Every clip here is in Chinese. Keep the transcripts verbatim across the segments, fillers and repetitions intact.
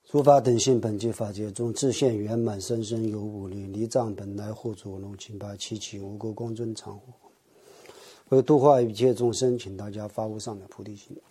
诸法等性本具法界中，自现圆满生生有五力，离障本来护主龙请拔七起无垢光尊常护。为度化一切众生，请大家发无上的菩提心。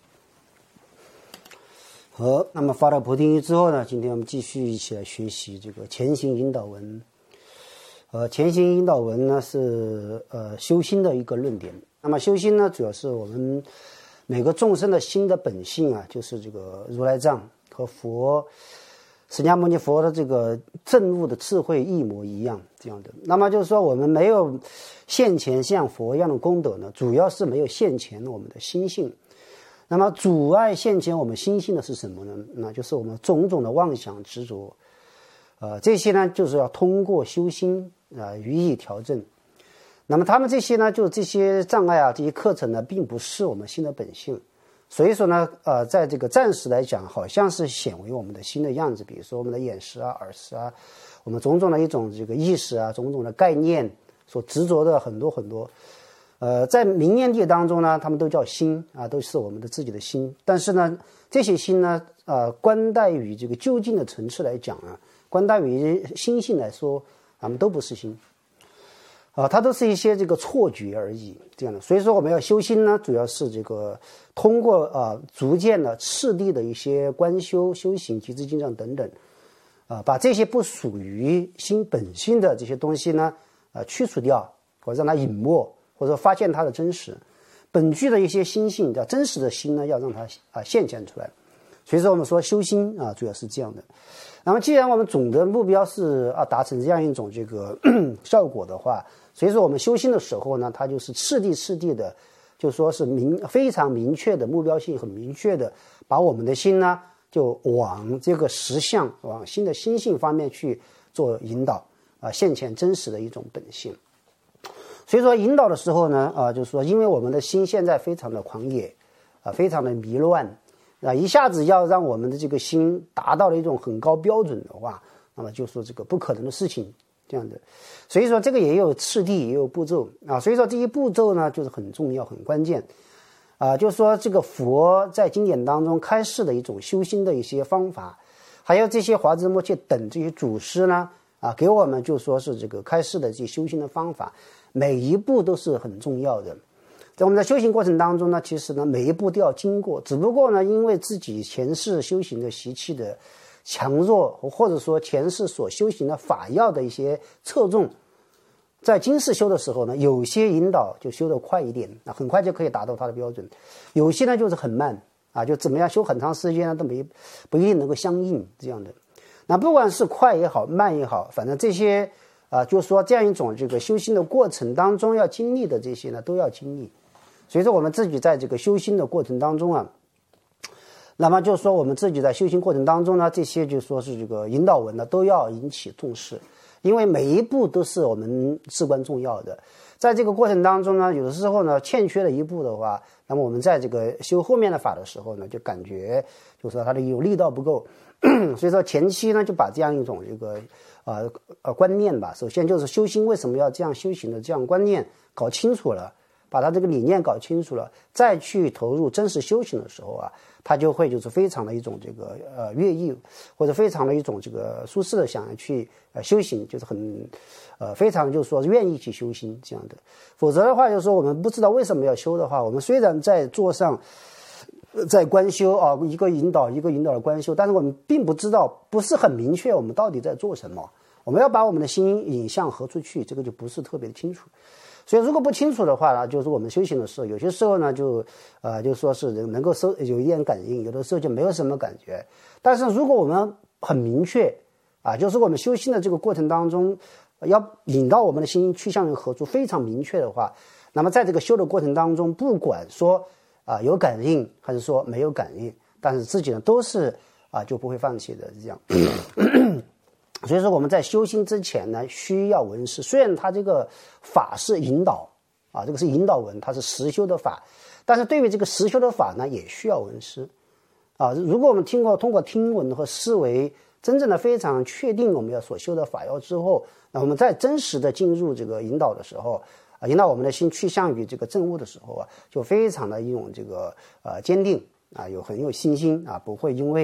好，那么发了菩提心之后呢，今天我们继续一起来学习这个前行引导文。呃，前行引导文呢是呃修心的一个论点。那么修心呢，主要是我们每个众生的心的本性啊，就是这个如来藏和佛释迦牟尼佛的这个证悟的智慧一模一样这样的。那么就是说，我们没有现前像佛一样的功德呢，主要是没有现前我们的心性。那么阻碍现前我们心性的是什么呢？那就是我们种种的妄想执着，呃，这些呢就是要通过修心啊、呃、予以调整。那么他们这些呢，就是这些障碍啊，这些课程呢，并不是我们心的本性。所以说呢，呃，在这个暂时来讲，好像是显为我们的心的样子，比如说我们的眼识啊、耳识啊，我们种种的一种这个意识啊、种种的概念所执着的很多很多。呃，在名言界当中呢，他们都叫心啊，都是我们的自己的心。但是呢，这些心呢，呃，观待于这个究竟的层次来讲啊，观待于心性来说，他们都不是心。啊，它都是一些这个错觉而已，这样的。所以说我们要修心呢，主要是这个通过啊、呃、逐渐的次第的一些观修、修行、集资经藏等等，啊、呃，把这些不属于心本性的这些东西呢，呃，去除掉，或者让它隐没，或者发现它的真实本具的一些心性，叫真实的心呢，要让它啊、呃、现现出来。所以说我们说修心啊，主要是这样的。那么既然我们总的目标是啊达成这样一种这个效果的话，所以说我们修心的时候呢，它就是次第次第的，就说是明非常明确的目标性，很明确的把我们的心呢就往这个实相、往新的心性方面去做引导啊，现前真实的一种本性。所以说引导的时候呢，啊，就是说因为我们的心现在非常的狂野啊，非常的迷乱啊，一下子要让我们的这个心达到了一种很高标准的话，那么就说这个不可能的事情。这样的，所以说这个也有次第，也有步骤啊。所以说这些步骤呢，就是很重要、很关键啊。就是说这个佛在经典当中开示的一种修心的一些方法，还有这些华兹摩切等这些祖师呢啊，给我们就说是这个开示的这些修心的方法，每一步都是很重要的。在我们的修行过程当中呢，其实呢每一步都要经过，只不过呢，因为自己前世修行的习气的强弱，或者说前世所修行的法要的一些侧重，在今世修的时候呢，有些引导就修得快一点，那很快就可以达到它的标准；有些呢就是很慢啊，就怎么样修很长时间呢都没不一定能够相应这样的。那不管是快也好，慢也好，反正这些啊，就是说这样一种这个修心的过程当中要经历的这些呢，都要经历。所以说我们自己在这个修心的过程当中啊。那么就是说我们自己在修行过程当中呢，这些就说是这个引导文呢都要引起重视，因为每一步都是我们至关重要的。在这个过程当中呢，有的时候呢欠缺了一步的话，那么我们在这个修后面的法的时候呢，就感觉就是说它的有力道不够。所以说前期呢就把这样一种这个呃呃观念吧，首先就是修心为什么要这样修行的这样观念搞清楚了，把它这个理念搞清楚了，再去投入真实修行的时候啊，他就会就是非常的一种这个呃乐意，或者非常的一种这个舒适的想要去呃修行，就是很呃非常就是说愿意去修行这样的。否则的话，就是说我们不知道为什么要修的话，我们虽然在座上在观修啊，一个引导一个引导的观修，但是我们并不知道，不是很明确我们到底在做什么。我们要把我们的心引向何处去，这个就不是特别的清楚。所以如果不清楚的话呢，就是我们修行的时候，有些时候呢就呃就说是能够收有一点感应，有的时候就没有什么感觉。但是如果我们很明确啊，就是我们修行的这个过程当中，要引到我们的心去向于何处非常明确的话，那么在这个修的过程当中，不管说啊有感应还是说没有感应，但是自己呢都是啊就不会放弃的这样。所以说我们在修心之前呢，需要闻思。虽然它这个法是引导啊，这个是引导文，它是实修的法，但是对于这个实修的法呢，也需要闻思啊。如果我们听过通过听闻和思维，真正的非常确定我们要所修的法要之后，那我们在真实的进入这个引导的时候啊，引导我们的心去向于这个正悟的时候啊，就非常的一种这个呃坚定啊，有很有信心啊，不会因为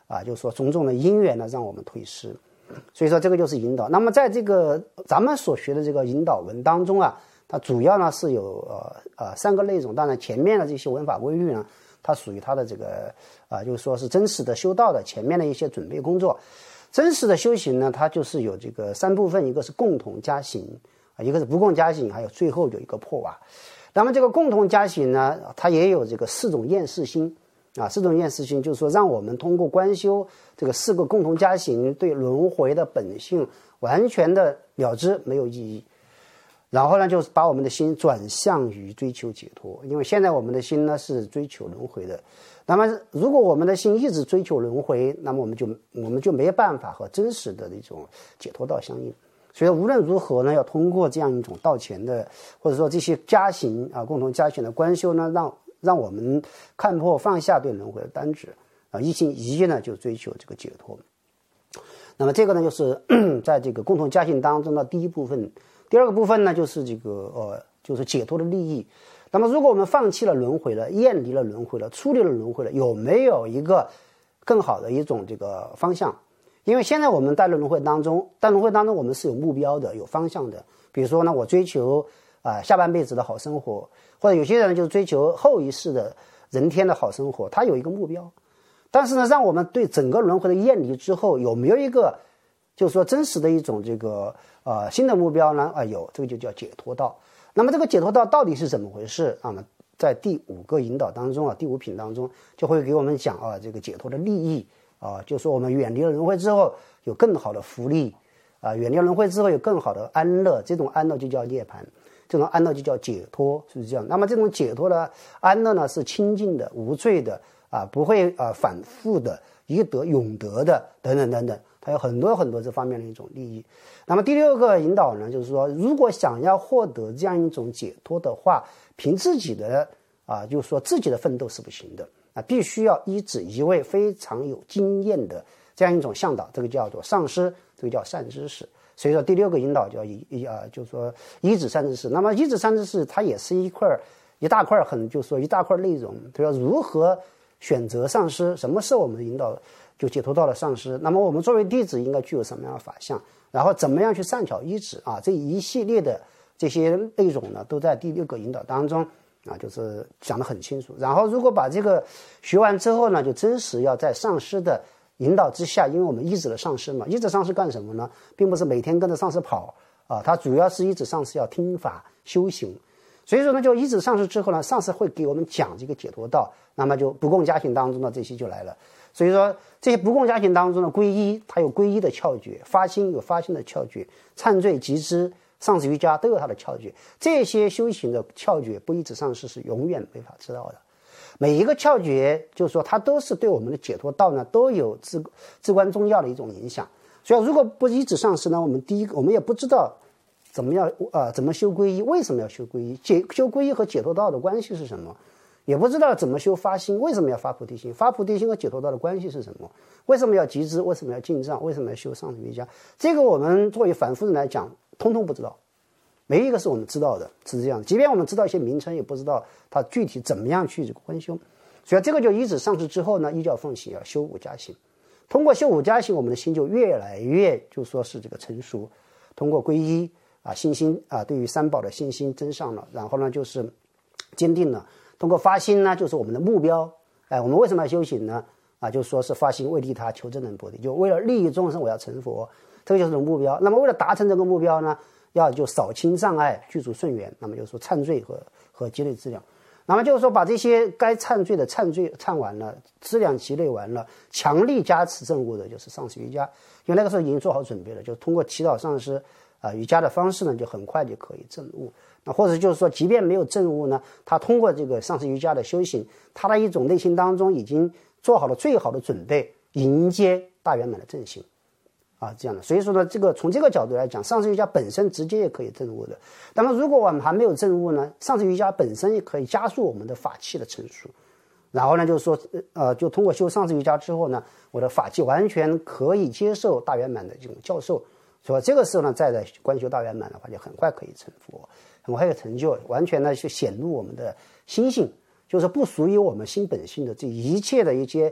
啊，就是说种种的因缘呢，让我们退失。所以说这个就是引导。那么在这个咱们所学的这个引导文当中啊，它主要呢是有呃呃三个内容。当然前面的这些文法规律呢，它属于它的这个啊、呃，就是说是真实的修道的前面的一些准备工作。真实的修行呢，它就是有这个三部分，一个是共同加行啊，一个是不共加行，还有最后有一个破瓦。那么这个共同加行呢，它也有这个四种厌世心啊，四种厌世心就是说让我们通过观修这个四个共同加行，对轮回的本性完全的了知，没有意义。然后呢，就是把我们的心转向于追求解脱，因为现在我们的心呢是追求轮回的。那么如果我们的心一直追求轮回，那么我们就我们就没办法和真实的一种解脱道相应。所以无论如何呢，要通过这样一种道前的或者说这些加行啊，共同加行的观修呢，让让我们看破放下对轮回的单执啊，一心一意呢就追求这个解脱。那么这个呢，就是在这个共同加行当中的第一部分。第二个部分呢，就是这个呃，就是解脱的利益。那么如果我们放弃了轮回了，厌离了轮回了，出离了轮回了，有没有一个更好的一种这个方向？因为现在我们在轮回当中，在轮回当中我们是有目标的，有方向的。比如说呢，我追求啊、呃、下半辈子的好生活，或者有些人就是追求后一世的人天的好生活，他有一个目标。但是呢，让我们对整个轮回的厌离之后，有没有一个就是说真实的一种这个呃新的目标呢？啊、呃，有，这个就叫解脱道。那么这个解脱道到底是怎么回事啊？在第五个引导当中啊，第五品当中就会给我们讲啊，这个解脱的利益啊，就说我们远离了轮回之后有更好的福利啊，远离了轮回之后有更好的安乐，这种安乐就叫涅槃，这种安乐就叫解脱，是不是这样？那么这种解脱的安乐呢，是清净的、无罪的啊，不会啊反复的、以德永得的等等等等。它有很多很多这方面的一种利益。那么第六个引导呢，就是说，如果想要获得这样一种解脱的话，凭自己的啊，就是说自己的奋斗是不行的啊，必须要依止一位非常有经验的这样一种向导，这个叫做上师，这个叫善知识。所以说第六个引导叫一一啊，就是说依止善知识。那么依止善知识，它也是一块一大块很，就是说一大块内容，它要如何选择上师，什么是我们的引导？就解脱到了上师，那么我们作为弟子应该具有什么样的法相，然后怎么样去善巧依止啊，这一系列的这些内容呢，都在第六个引导当中啊，就是讲得很清楚。然后如果把这个学完之后呢，就真实要在上师的引导之下，因为我们依止了上师嘛，依止上师干什么呢？并不是每天跟着上师跑啊，他主要是依止上师要听法修行。所以说呢，就依止上师之后呢，上师会给我们讲这个解脱道，那么就不共加行当中的这些就来了。所以说这些不共加行当中的皈依，它有皈依的窍诀，发心有发心的窍诀，忏罪集资上师瑜伽都有它的窍诀。这些修行的窍诀，不依止上师是永远没法知道的。每一个窍诀，就是说它都是对我们的解脱道呢都有至至关重要的一种影响。所以如果不依止上师呢，我们第一个我们也不知道怎么样啊、呃、怎么修皈依，为什么要修皈依，解修皈依和解脱道的关系是什么？也不知道怎么修发心，为什么要发菩提心？发菩提心和解脱道的关系是什么？为什么要集资？为什么要进藏？为什么要修上师瑜伽？这个我们作为凡夫人来讲，通通不知道，没一个是我们知道的，是这样的。即便我们知道一些名称，也不知道它具体怎么样去观修。所以这个就依止上师之后呢，依教奉行，要修五加行。通过修五加行，我们的心就越来越就说是这个成熟。通过皈依啊，信心啊，对于三宝的信心增上了，然后呢就是坚定了。通过发心呢，就是我们的目标。哎，我们为什么要修行呢？啊，就是说是发心为利他，求真能菩提，就为了利益众生，我要成佛，这个就是目标。那么为了达成这个目标呢，要就扫清障碍，具足顺缘。那么就是说忏罪和和积累资粮。那么就是说把这些该忏罪的忏罪忏完了，资粮积累完了，强力加持证悟的就是上师瑜伽。因为那个时候已经做好准备了，就通过祈祷上师啊瑜伽的方式呢，就很快就可以证悟。那或者就是说，即便没有证悟呢，他通过这个上师瑜伽的修行，他的一种内心当中已经做好了最好的准备，迎接大圆满的正行，啊，这样的。所以说呢，这个从这个角度来讲，上师瑜伽本身直接也可以证悟的。那么如果我们还没有证悟呢，上师瑜伽本身也可以加速我们的法器的成熟。然后呢，就是说，呃，就通过修上师瑜伽之后呢，我的法器完全可以接受大圆满的这种教授。所以这个时候呢，再来观修大圆满的话，就很快可以成佛。很快有成就，完全呢去显露我们的心性，就是不属于我们心本性的这一切的一些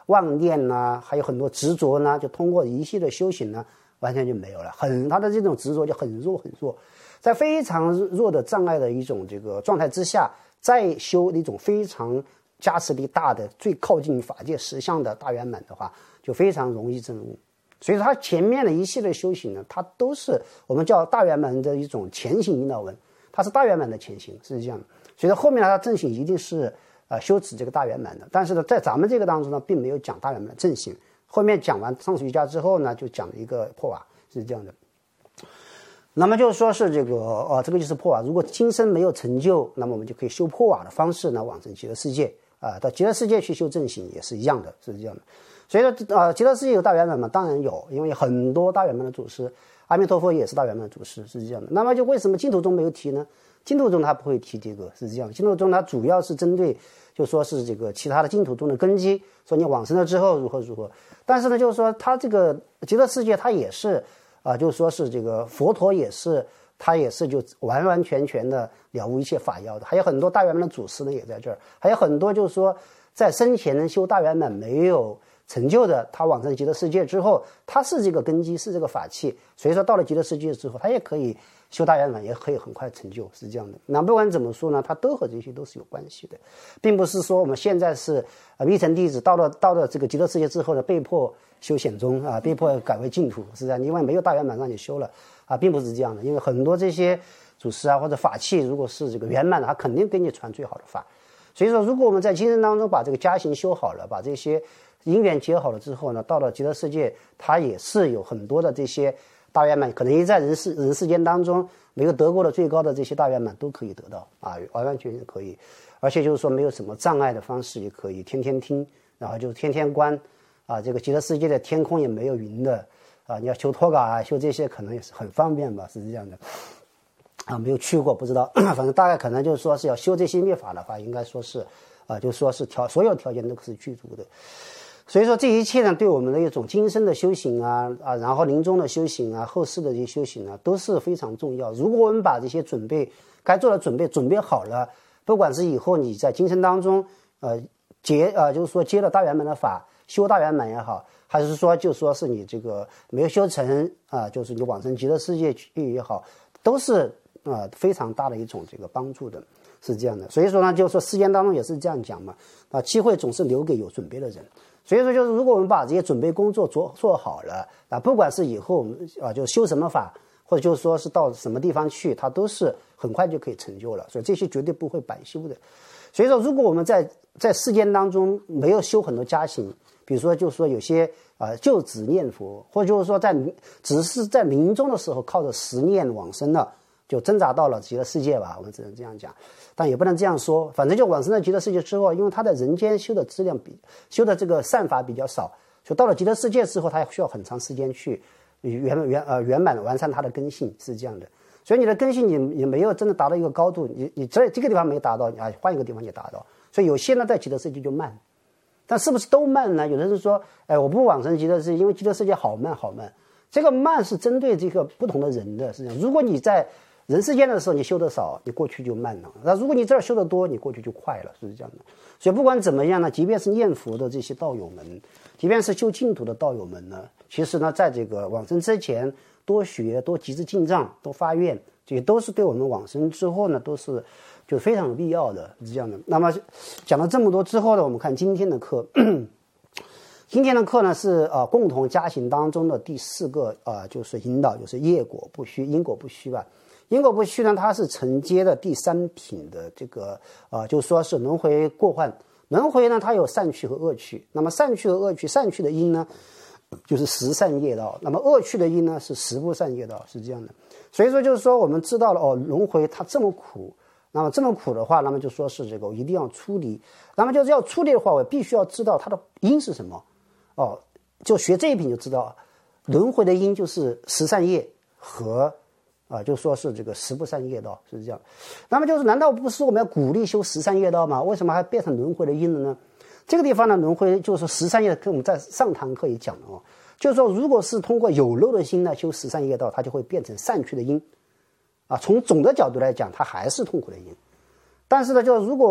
妄念呐，还有很多执着呢，就通过一系列修行呢，完全就没有了。很他的这种执着就很弱很弱，在非常弱的障碍的一种这个状态之下，再修一种非常加持力大的、最靠近法界实相的大圆满的话，就非常容易证悟。所以说，它前面的一系列修行呢，它都是我们叫大圆满的一种前行引导文，它是大圆满的前行，是这样的。所以说后面呢，它正行一定是呃修持这个大圆满的。但是呢，在咱们这个当中呢，并没有讲大圆满的正行。后面讲完上师瑜伽之后呢，就讲了一个破瓦，是这样的。那么就是说是这个呃，这个就是破瓦。如果今生没有成就，那么我们就可以修破瓦的方式呢，往生极乐世界啊、呃，到极乐世界去修正行也是一样的，是这样的。所以说，呃，极乐世界有大圆满吗？当然有，因为很多大圆满的祖师，阿弥陀佛也是大圆满的祖师，是这样的。那么就为什么净土宗没有提呢？净土宗他不会提这个，是这样的。净土宗它主要是针对，就说是这个其他的净土宗的根基，说你往生了之后如何如何。但是呢，就是说它这个极乐世界它也是，啊、呃，就是说是这个佛陀也是，他也是就完完全全的了无一切法要的。还有很多大圆满的祖师呢也在这儿，还有很多就是说在生前修大圆满没有成就的，他往生极乐世界之后，他是这个根基，是这个法器，所以说到了极乐世界之后，他也可以修大圆满，也可以很快成就，是这样的。那不管怎么说呢，它都和这些都是有关系的，并不是说我们现在是呃密乘弟子到了到了这个极乐世界之后呢，被迫修显宗啊，被迫改为净土，是这样，因为没有大圆满让你修了啊，并不是这样的。因为很多这些祖师啊或者法器，如果是这个圆满的，他肯定给你传最好的法。所以说，如果我们在今生当中把这个家行修好了，把这些因缘结好了之后呢，到了极乐世界，它也是有很多的这些大圆满，可能也在人世人世间当中没有得过的最高的这些大圆满都可以得到啊，完完全全可以。而且就是说没有什么障碍的方式也可以天天听，然后就天天观啊，这个极乐世界的天空也没有云的啊，你要修托嘎啊，修这些可能也是很方便吧，是这样的。啊，没有去过，不知道，反正大概可能就是说是要修这些灭法的话，应该说是，啊，就说是条所有条件都是具足的。所以说这一切呢，对我们的一种今生的修行啊啊，然后临终的修行啊，后世的这些修行啊，都是非常重要。如果我们把这些准备该做的准备准备好了，不管是以后你在今生当中，呃，结呃，就是说接了大圆满的法，修大圆满也好，还是说就说是你这个没有修成啊，就是你往生极乐世界去也好，都是。啊、呃，非常大的一种这个帮助的，是这样的。所以说呢，就是说世间当中也是这样讲嘛，啊，机会总是留给有准备的人。所以说，就是如果我们把这些准备工作做做好了，啊，不管是以后我们啊，就修什么法，或者就是说是到什么地方去，它都是很快就可以成就了。所以这些绝对不会白修的。所以说，如果我们在在世间当中没有修很多家行，比如说就是说有些啊、呃、就只念佛，或者就是说在只是在临终的时候靠着十念往生了。就挣扎到了极乐世界吧，我们只能这样讲，但也不能这样说。反正就往生了极乐世界之后，因为他在人间修的质量比修的这个善法比较少，就到了极乐世界之后，他需要很长时间去圆圆呃圆满完善他的根性，是这样的。所以你的根性你也没有真的达到一个高度，你你在这个地方没达到啊，换一个地方也达到。所以有些呢在极乐世界就慢，但是不是都慢呢？有的人说，哎，我不往生极乐世界，因为极乐世界好慢好慢。这个慢是针对这个不同的人的，是这样。如果你在人世间的时候你修得少，你过去就慢了，那如果你这儿修得多，你过去就快了，是这样的。所以不管怎么样呢，即便是念佛的这些道友们，即便是修净土的道友们呢，其实呢在这个往生之前多学多集资进藏多发愿，这些都是对我们往生之后呢都是就非常有必要的，是这样的。那么讲了这么多之后呢，我们看今天的课今天的课呢是呃共同家行当中的第四个呃就是引导，就是业果不虚，因果不虚吧。因果不虚呢，它是承接的第三品的这个呃，就说是轮回过患。轮回呢，它有善趣和恶趣。那么善趣和恶趣，善趣的因呢，就是十善业道；那么恶趣的因呢，是十不善业道，是这样的。所以说，就是说我们知道了哦，轮回它这么苦，那么这么苦的话，那么就说是这个我一定要出离。那么就是要出离的话，我必须要知道它的因是什么。哦，就学这一品就知道，轮回的因就是十善业和。啊，就说是这个十不善业道是这样，那么就是难道不是我们要鼓励修十善业道吗？为什么还变成轮回的因了呢？这个地方呢，轮回就是十善业，跟我们在上堂课也讲了哦，就是说如果是通过有漏的心呢修十善业道，它就会变成善趣的因，啊，从总的角度来讲，它还是痛苦的因。但是呢，就如果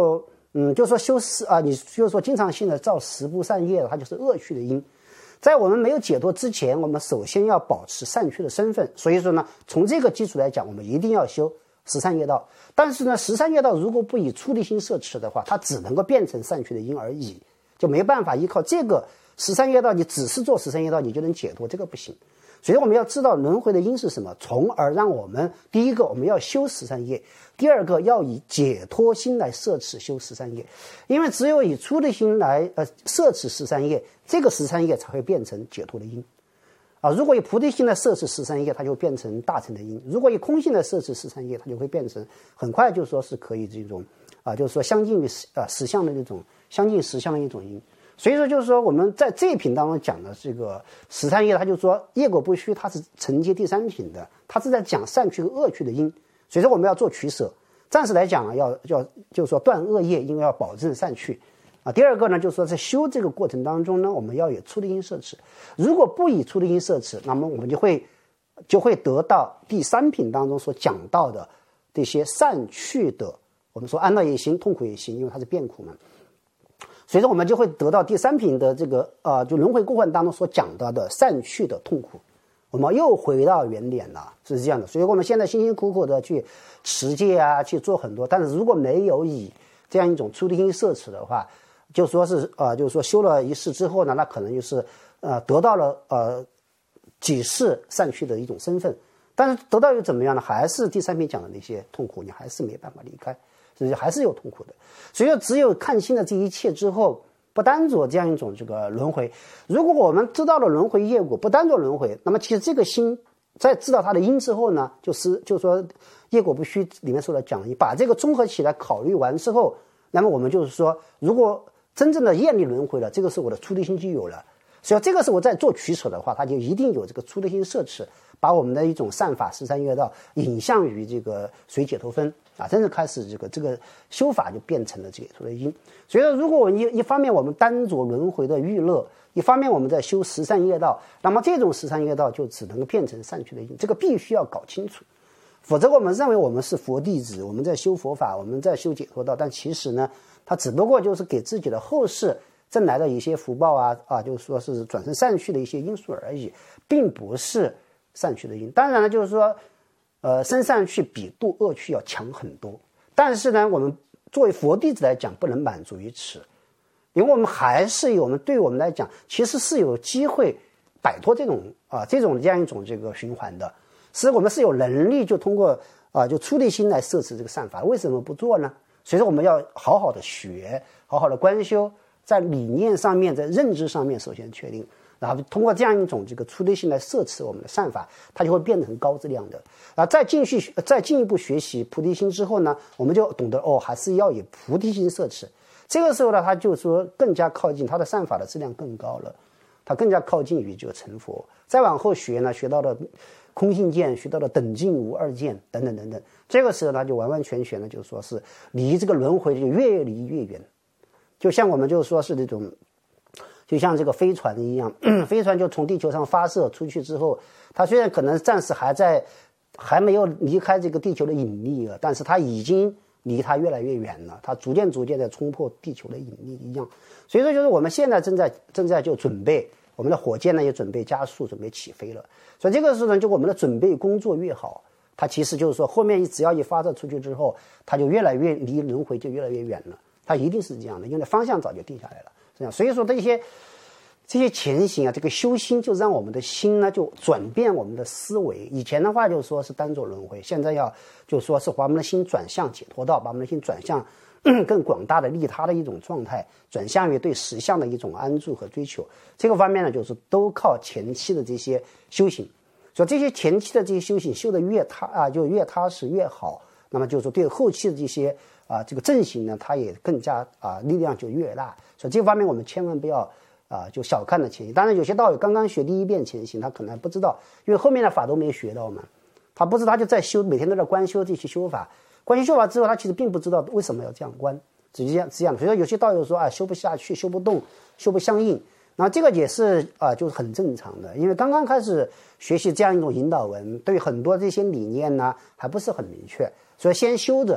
嗯，就说修十啊，你就是说经常性的造十不善业，它就是恶趣的因。在我们没有解脱之前，我们首先要保持善趣的身份。所以说呢，从这个基础来讲，我们一定要修十善业道。但是呢，十善业道如果不以出离心摄持的话，它只能够变成善趣的因而已，就没办法依靠这个十善业道，你只是做十善业道你就能解脱，这个不行。所以我们要知道轮回的因是什么，从而让我们第一个我们要修十善业，第二个要以解脱心来摄持修十善业，因为只有以出离心来呃摄持十善业，这个十善业才会变成解脱的因啊。如果以菩提心来摄持十善业，它就变成大乘的因；如果以空性来摄持十善业，它就会变成很快就说是可以这种啊，就是说相近于实啊实相的这种相近实相的一种因。所以说，就是说我们在这一品当中讲的这个十善业，他就说业果不虚，它是承接第三品的，它是在讲善趣和恶趣的因。所以说我们要做取舍。暂时来讲呢，要要就是说断恶业，因为要保证善趣啊。第二个呢，就是说在修这个过程当中呢，我们要以出离因摄持。如果不以出离因摄持，那么我们就会就会得到第三品当中所讲到的这些善趣的，我们说安乐也行，痛苦也行，因为它是变苦嘛。所以说我们就会得到第三品的这个呃，就轮回过患当中所讲到的善趣的痛苦，我们又回到原点了，是这样的。所以我们现在辛辛苦苦的去持戒啊，去做很多，但是如果没有以这样一种出离心摄持的话，就说是呃，就是说修了一世之后呢，那可能就是呃得到了呃几世善趣的一种身份，但是得到又怎么样呢？还是第三品讲的那些痛苦，你还是没办法离开。所以还是有痛苦的，所以说只有看清了这一切之后，不单做这样一种这个轮回。如果我们知道了轮回业果，不单做轮回，那么其实这个心在知道它的因之后呢，就是就是说业果不虚里面说的讲，你把这个综合起来考虑完之后，那么我们就是说，如果真正的业力轮回了，这个是我的出离心就有了。所以这个是我在做取舍的话，它就一定有这个出离心摄持，把我们的一种善法十三业道引向于这个随解脱分啊，真正开始这个这个修法就变成了解脱的因。所以说，如果我一一方面我们单着轮回的欲乐，一方面我们在修十善业道，那么这种十善业道就只能够变成善趣的因，这个必须要搞清楚。否则我们认为我们是佛弟子，我们在修佛法，我们在修解脱道，但其实呢，它只不过就是给自己的后世挣来的一些福报啊啊，就是说是转成善趣的一些因素而已，并不是善趣的因。当然了，就是说，呃，生善趣比度恶趣要强很多。但是呢，我们作为佛弟子来讲，不能满足于此，因为我们还是有我们对我们来讲，其实是有机会摆脱这种啊这种这样一种这个循环的，是我们是有能力就通过啊就出离心来摄持这个善法。为什么不做呢？所以说我们要好好的学，好好的观修。在理念上面，在认知上面首先确定，然后通过这样一种这个出离心来摄持我们的善法，它就会变成高质量的。啊，再继续再进一步学习菩提心之后呢，我们就懂得哦，还是要以菩提心摄持。这个时候呢，他就说更加靠近他的善法的质量更高了，他更加靠近于这个成佛。再往后学呢，学到了空性见，学到了等尽无二见等等等等。这个时候呢，就完完全全的就说是离这个轮回就越离越远。就像我们就说是这种，就像这个飞船一样，飞船就从地球上发射出去之后，它虽然可能暂时还在，还没有离开这个地球的引力了，但是它已经离它越来越远了，它逐渐逐渐在冲破地球的引力一样。所以说，就是我们现在正在正在就准备，我们的火箭呢也准备加速，准备起飞了。所以这个时候呢，就我们的准备工作越好，它其实就是说后面只要一发射出去之后，它就越来越离轮回就越来越远了。它一定是这样的，因为方向早就定下来了，这样。所以说这些这些前行啊，这个修心就让我们的心呢就转变我们的思维。以前的话就说是单着轮回，现在要就说是把我们的心转向解脱道，把我们的心转向更广大的利他的一种状态，转向于对实相的一种安住和追求。这个方面呢，就是都靠前期的这些修行。所以这些前期的这些修行修得越踏啊，就越踏实越好。那么就是说对后期的这些。啊，这个正行呢，它也更加啊力量就越大，所以这方面我们千万不要啊就小看了前行。当然有些道友刚刚学第一遍前行，他可能还不知道，因为后面的法都没有学到嘛，他不知道他就在修，每天都在观修这些修法，观修修法之后，他其实并不知道为什么要这样观，只是这样这样的。所以说有些道友说啊修不下去，修不动，修不相应，那这个也是啊就是很正常的，因为刚刚开始学习这样一种引导文，对很多这些理念呢还不是很明确，所以先修着。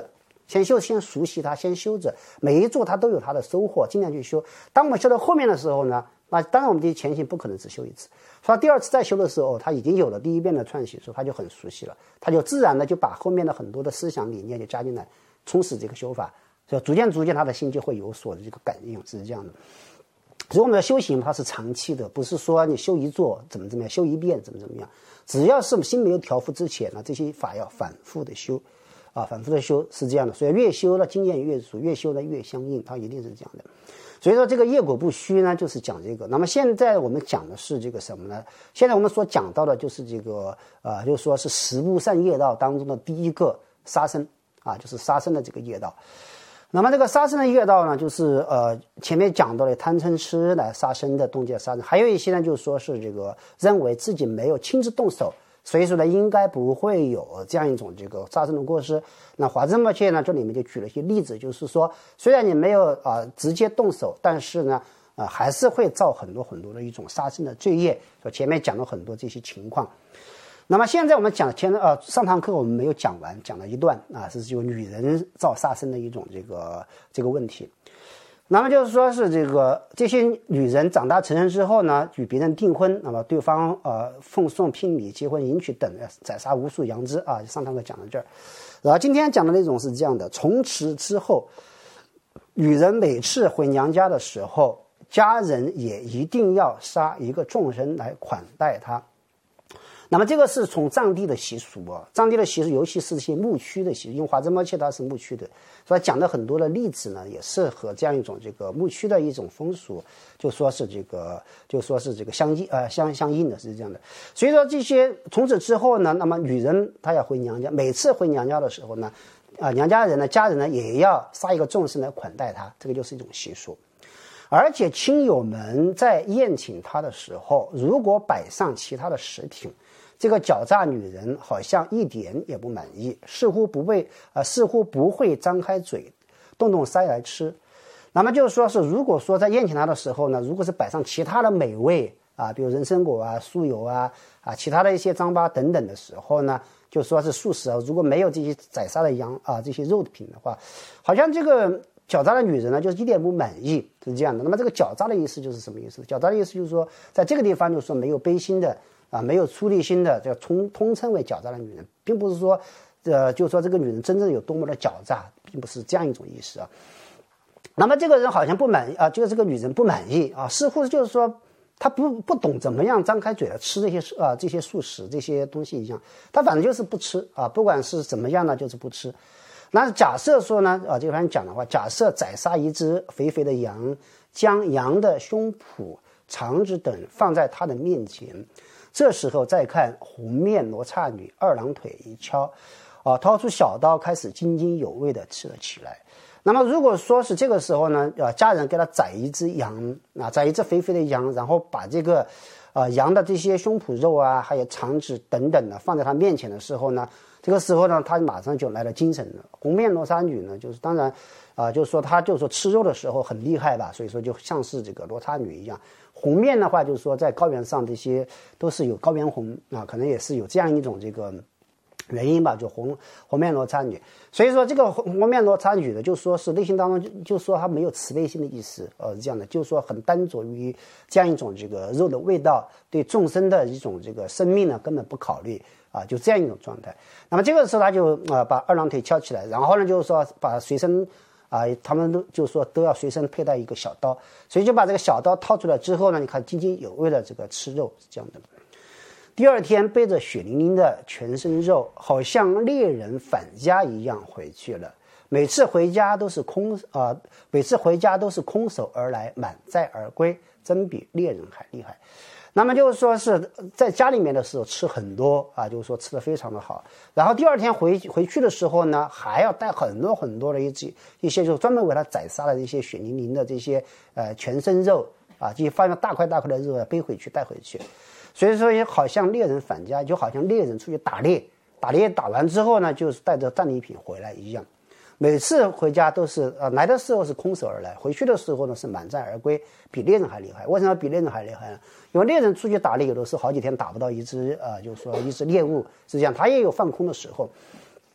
先修，先熟悉它，先修着，每一座它都有它的收获，尽量去修。当我们修到后面的时候呢，那当然我们这些前行不可能只修一次，所以第二次再修的时候，他已经有了第一遍的串习的时候，他就很熟悉了，他就自然的就把后面的很多的思想理念就加进来，充实这个修法，所以逐渐逐渐他的心就会有所的这个感应，是这样的。所以我们的修行它是长期的，不是说你修一座怎么怎么样，修一遍怎么怎么样，只要是心没有调伏之前呢，这些法要反复的修。啊，反复的修是这样的，所以越修呢经验越足，越修呢越相应，它一定是这样的。所以说这个业果不虚呢，就是讲这个。那么现在我们讲的是这个什么呢？现在我们所讲到的就是这个呃，就是说是十不善业道当中的第一个杀生啊，就是杀生的这个业道。那么这个杀生的业道呢，就是呃前面讲到的贪嗔痴来杀生的动机杀生，还有一些呢就是说是这个认为自己没有亲自动手。所以说呢，应该不会有这样一种这个杀生的过失。那华兹摩切呢，这里面就举了一些例子，就是说，虽然你没有啊、呃、直接动手，但是呢，啊、呃、还是会造很多很多的一种杀生的罪业。所以前面讲了很多这些情况。那么现在我们讲前呃上堂课我们没有讲完，讲了一段啊，是就女人造杀生的一种这个这个问题。那么就是说是这个这些女人长大成人之后呢，与别人订婚，那么对方呃奉送聘礼、结婚迎娶等，宰杀无数羊只啊。上堂课讲到这儿，然后今天讲的内容是这样的：从此之后，女人每次回娘家的时候，家人也一定要杀一个众生来款待她。那么这个是从藏地的习俗啊，藏地的习俗，尤其是一些牧区的习俗，因为华兹摩切它是牧区的，所以讲的很多的例子呢，也是和这样一种这个牧区的一种风俗，就说是这个，就说是这个相应呃相相应的是这样的。所以说这些从此之后呢，那么女人她要回娘家，每次回娘家的时候呢，啊、呃、娘家人呢家人呢也要杀一个众生来款待她，这个就是一种习俗。而且亲友们在宴请她的时候，如果摆上其他的食品，这个狡诈女人好像一点也不满意，似乎不会呃，似乎不会张开嘴动动腮来吃。那么就是说是，如果说在宴请她的时候呢，如果是摆上其他的美味啊，比如人参果啊、酥油啊啊，其他的一些糌粑等等的时候呢，就说是素食啊，如果没有这些宰杀的羊啊这些肉品的话，好像这个狡诈的女人呢，就是一点不满意，是这样的。那么这个狡诈的意思就是什么意思？狡诈的意思就是说，在这个地方就是说没有悲心的。啊，没有出离心的，这个通通称为狡诈的女人，并不是说，呃，就是说这个女人真正有多么的狡诈，并不是这样一种意思啊。那么这个人好像不满意啊，就是这个女人不满意啊，似乎就是说她不不懂怎么样张开嘴来吃这些啊这些素食这些东西一样，她反正就是不吃啊，不管是怎么样呢，就是不吃。那假设说呢，啊，这番讲的话，假设宰杀一只肥肥的羊，将羊的胸脯、肠子等放在她的面前。这时候再看红面罗刹女二郎腿一敲，啊，掏出小刀开始津津有味地吃了起来。那么如果说是这个时候呢，呃，家人给他宰一只羊啊，宰一只肥肥的羊，然后把这个呃羊的这些胸脯肉啊，还有肠子等等的放在他面前的时候呢，这个时候呢，他马上就来了精神了。红面罗刹女呢，就是当然啊、呃，就是说他就是说吃肉的时候很厉害吧，所以说就像是这个罗刹女一样。红面的话，就是说在高原上这些都是有高原红啊，可能也是有这样一种这个原因吧，就红红面罗刹女。所以说这个红面罗刹女的，就说是内心当中就就说她没有慈悲心的意思，呃，这样的，就是说很单着于这样一种这个肉的味道，对众生的一种这个生命呢根本不考虑啊，就这样一种状态。那么这个时候他就啊、呃、把二郎腿敲起来，然后呢就是说把随身。啊，他们都就是说都要随身佩戴一个小刀，所以就把这个小刀掏出来之后呢，你看津津有味的这个吃肉是这样的。第二天背着血淋淋的全身肉，好像猎人返家一样回去了。每次回家都是空啊、呃，每次回家都是空手而来，满载而归，真比猎人还厉害。那么就是说是在家里面的时候吃很多啊，就是说吃得非常的好，然后第二天回回去的时候呢，还要带很多很多的一些一些就是专门为他宰杀的一些血淋淋的这些呃全身肉啊，这些放了大块大块的肉背回去带回去，所以说也好像猎人返家，就好像猎人出去打猎，打猎打完之后呢，就是带着战利品回来一样。每次回家都是呃来的时候是空手而来，回去的时候呢是满载而归，比猎人还厉害。为什么比猎人还厉害呢？因为猎人出去打猎有的时候好几天打不到一只呃，就是说一只猎物，是这样，他也有放空的时候。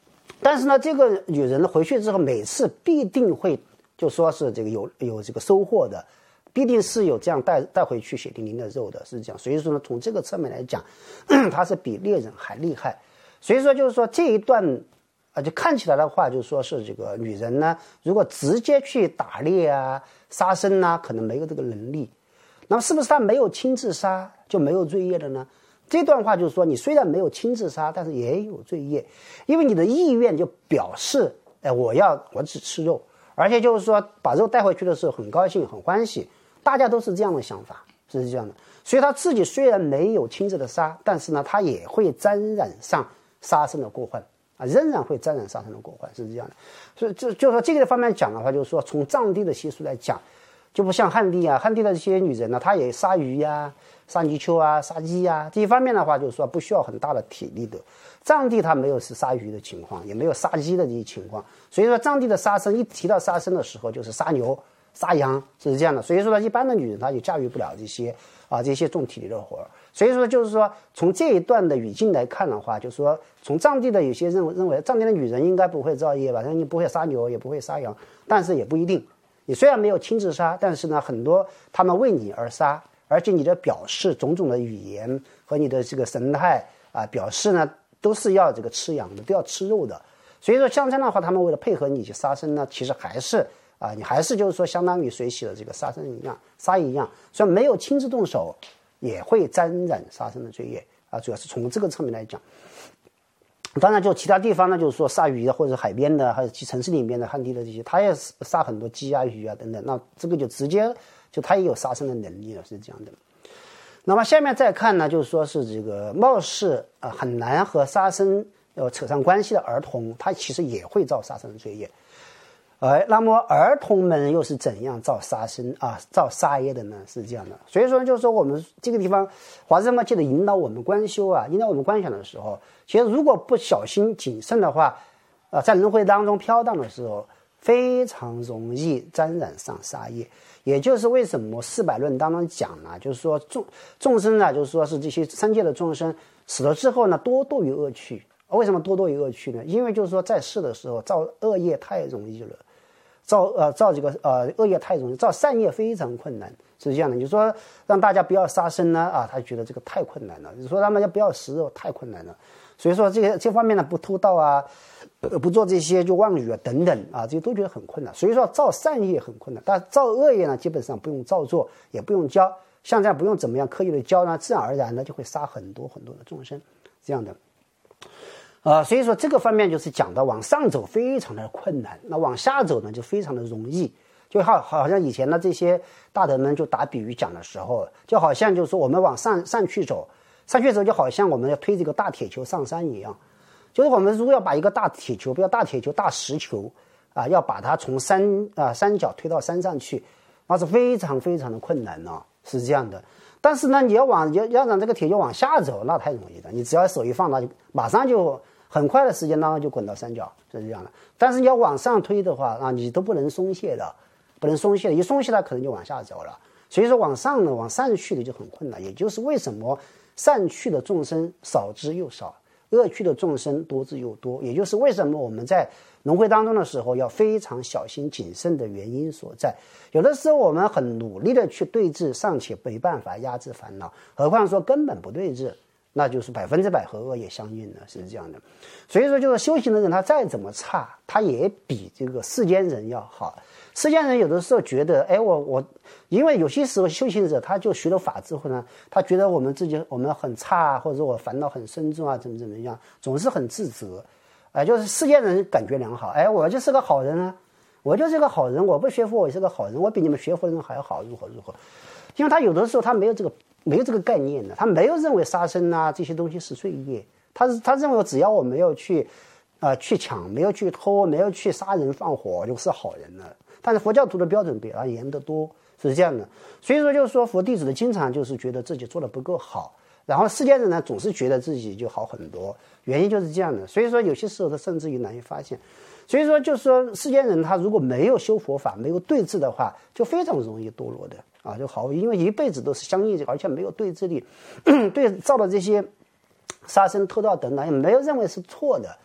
但是呢，这个女人呢回去之后，每次必定会就说是这个有有这个收获的，必定是有这样带带回去血淋淋的肉的，是这样。所以说呢，从这个侧面来讲，她是比猎人还厉害。所以说就是说这一段啊，就看起来的话，就是说是这个女人呢，如果直接去打猎啊、杀生啊，可能没有这个能力。那么是不是她没有亲自杀就没有罪业的呢？这段话就是说，你虽然没有亲自杀，但是也有罪业，因为你的意愿就表示，哎，我要我只吃肉，而且就是说把肉带回去的时候很高兴很欢喜，大家都是这样的想法，是这样的。所以他自己虽然没有亲自的杀，但是呢，他也会沾染上杀生的过患啊，仍然会沾染杀生的过患，是这样的。所以就就是说这个方面讲的话，就是说从藏地的习俗来讲，就不像汉地啊，汉地的这些女人呢，她也杀鱼呀、杀泥鳅啊、杀鸡呀，这一方面的话，就是说不需要很大的体力的。藏地它没有是杀鱼的情况，也没有杀鸡的这些情况，所以说藏地的杀生一提到杀生的时候，就是杀牛、杀羊，是这样的。所以说呢，一般的女人她也驾驭不了这些啊这些重体力的活儿。所以说就是说，从这一段的语境来看的话，就是说从藏地的有些认为认为藏地的女人应该不会造业吧，她不会杀牛，也不会杀羊，但是也不一定。你虽然没有亲自杀，但是呢，很多他们为你而杀，而且你的表示种种的语言和你的这个神态啊，表示呢都是要这个吃羊的，都要吃肉的。所以说像这样的话，他们为了配合你去杀生呢，其实还是啊，你还是就是说相当于水洗了这个杀生一样，杀一样，虽然没有亲自动手，也会沾染杀生的罪业啊，主要是从这个侧面来讲。当然，就其他地方呢，就是说杀鱼的，或者海边的，还有城市里面的汉地的这些，他也杀很多鸡啊、鱼啊等等。那这个就直接就他也有杀生的能力了，是这样的。那么下面再看呢，就是说是这个貌似呃很难和杀生呃扯上关系的儿童，他其实也会造杀生的罪业。哎，那么儿童们又是怎样造杀生啊、造杀业的呢？是这样的。所以说，就是说我们这个地方，华严经的引导我们观修啊，引导我们观想的时候，其实如果不小心谨慎的话，啊、呃，在轮回当中飘荡的时候，非常容易沾染上杀业。也就是为什么四百论当中讲呢，就是说众众生呢，就是说是这些三界的众生死了之后呢，多堕于恶趣。为什么多堕于恶趣呢？因为就是说在世的时候造恶业太容易了。造呃造这个呃恶业太容易，造善业非常困难，是这样的。你说让大家不要杀生呢啊，他觉得这个太困难了；你说让大家不要食肉，太困难了。所以说这个这方面呢，不偷盗啊，呃不做这些就妄语啊等等啊，这些都觉得很困难。所以说造善业很困难，但造恶业呢，基本上不用造作，也不用教，像这样不用怎么样刻意的教呢，自然而然呢就会杀很多很多的众生，这样的。呃，所以说这个方面就是讲到往上走非常的困难，那往下走呢就非常的容易，就好好像以前的这些大德们就打比喻讲的时候，就好像就是说我们往上上去走，上去走就好像我们要推这个大铁球上山一样，就是我们如果要把一个大铁球，不要大铁球，大石球啊，要把它从山啊山脚推到山上去，那是非常非常的困难呢、哦，是这样的。但是呢，你要往要要让这个铁球往下走，那太容易了，你只要手一放，那就马上就。很快的时间当中就滚到山脚，是这样的。但是你要往上推的话，啊，你都不能松懈的，不能松懈的，一松懈它可能就往下走了。所以说往上呢，往上去的就很困难。也就是为什么上去的众生少之又少，恶趣的众生多之又多。也就是为什么我们在轮回当中的时候要非常小心谨慎的原因所在。有的时候我们很努力的去对治，尚且没办法压制烦恼，何况说根本不对治。那就是百分之百和恶业相应的，是这样的。所以说，就是修行的人，他再怎么差，他也比这个世间人要好。世间人有的时候觉得，哎，我我，因为有些时候修行者他就学了法之后呢，他觉得我们自己我们很差，或者我烦恼很深重啊，怎么怎么样，总是很自责。哎、呃，就是世间人感觉良好，哎，我就是个好人啊，我就是个好人，我不学佛我也是个好人，我比你们学佛的人还好，如何如何。因为他有的时候他没有这个。没有这个概念的，他没有认为杀生啊这些东西是罪业，他是他认为只要我没有去，呃去抢，没有去偷，没有去杀人放火，就是好人了。但是佛教徒的标准比他严得多，是这样的。所以说就是说佛弟子的经常就是觉得自己做的不够好，然后世间人呢总是觉得自己就好很多，原因就是这样的。所以说有些时候他甚至于难以发现。所以说就是说世间人他如果没有修佛法，没有对治的话，就非常容易堕落的。啊，就好，因为一辈子都是相应的，而且没有对治力，对造的这些杀生、偷盗等等，也没有认为是错的。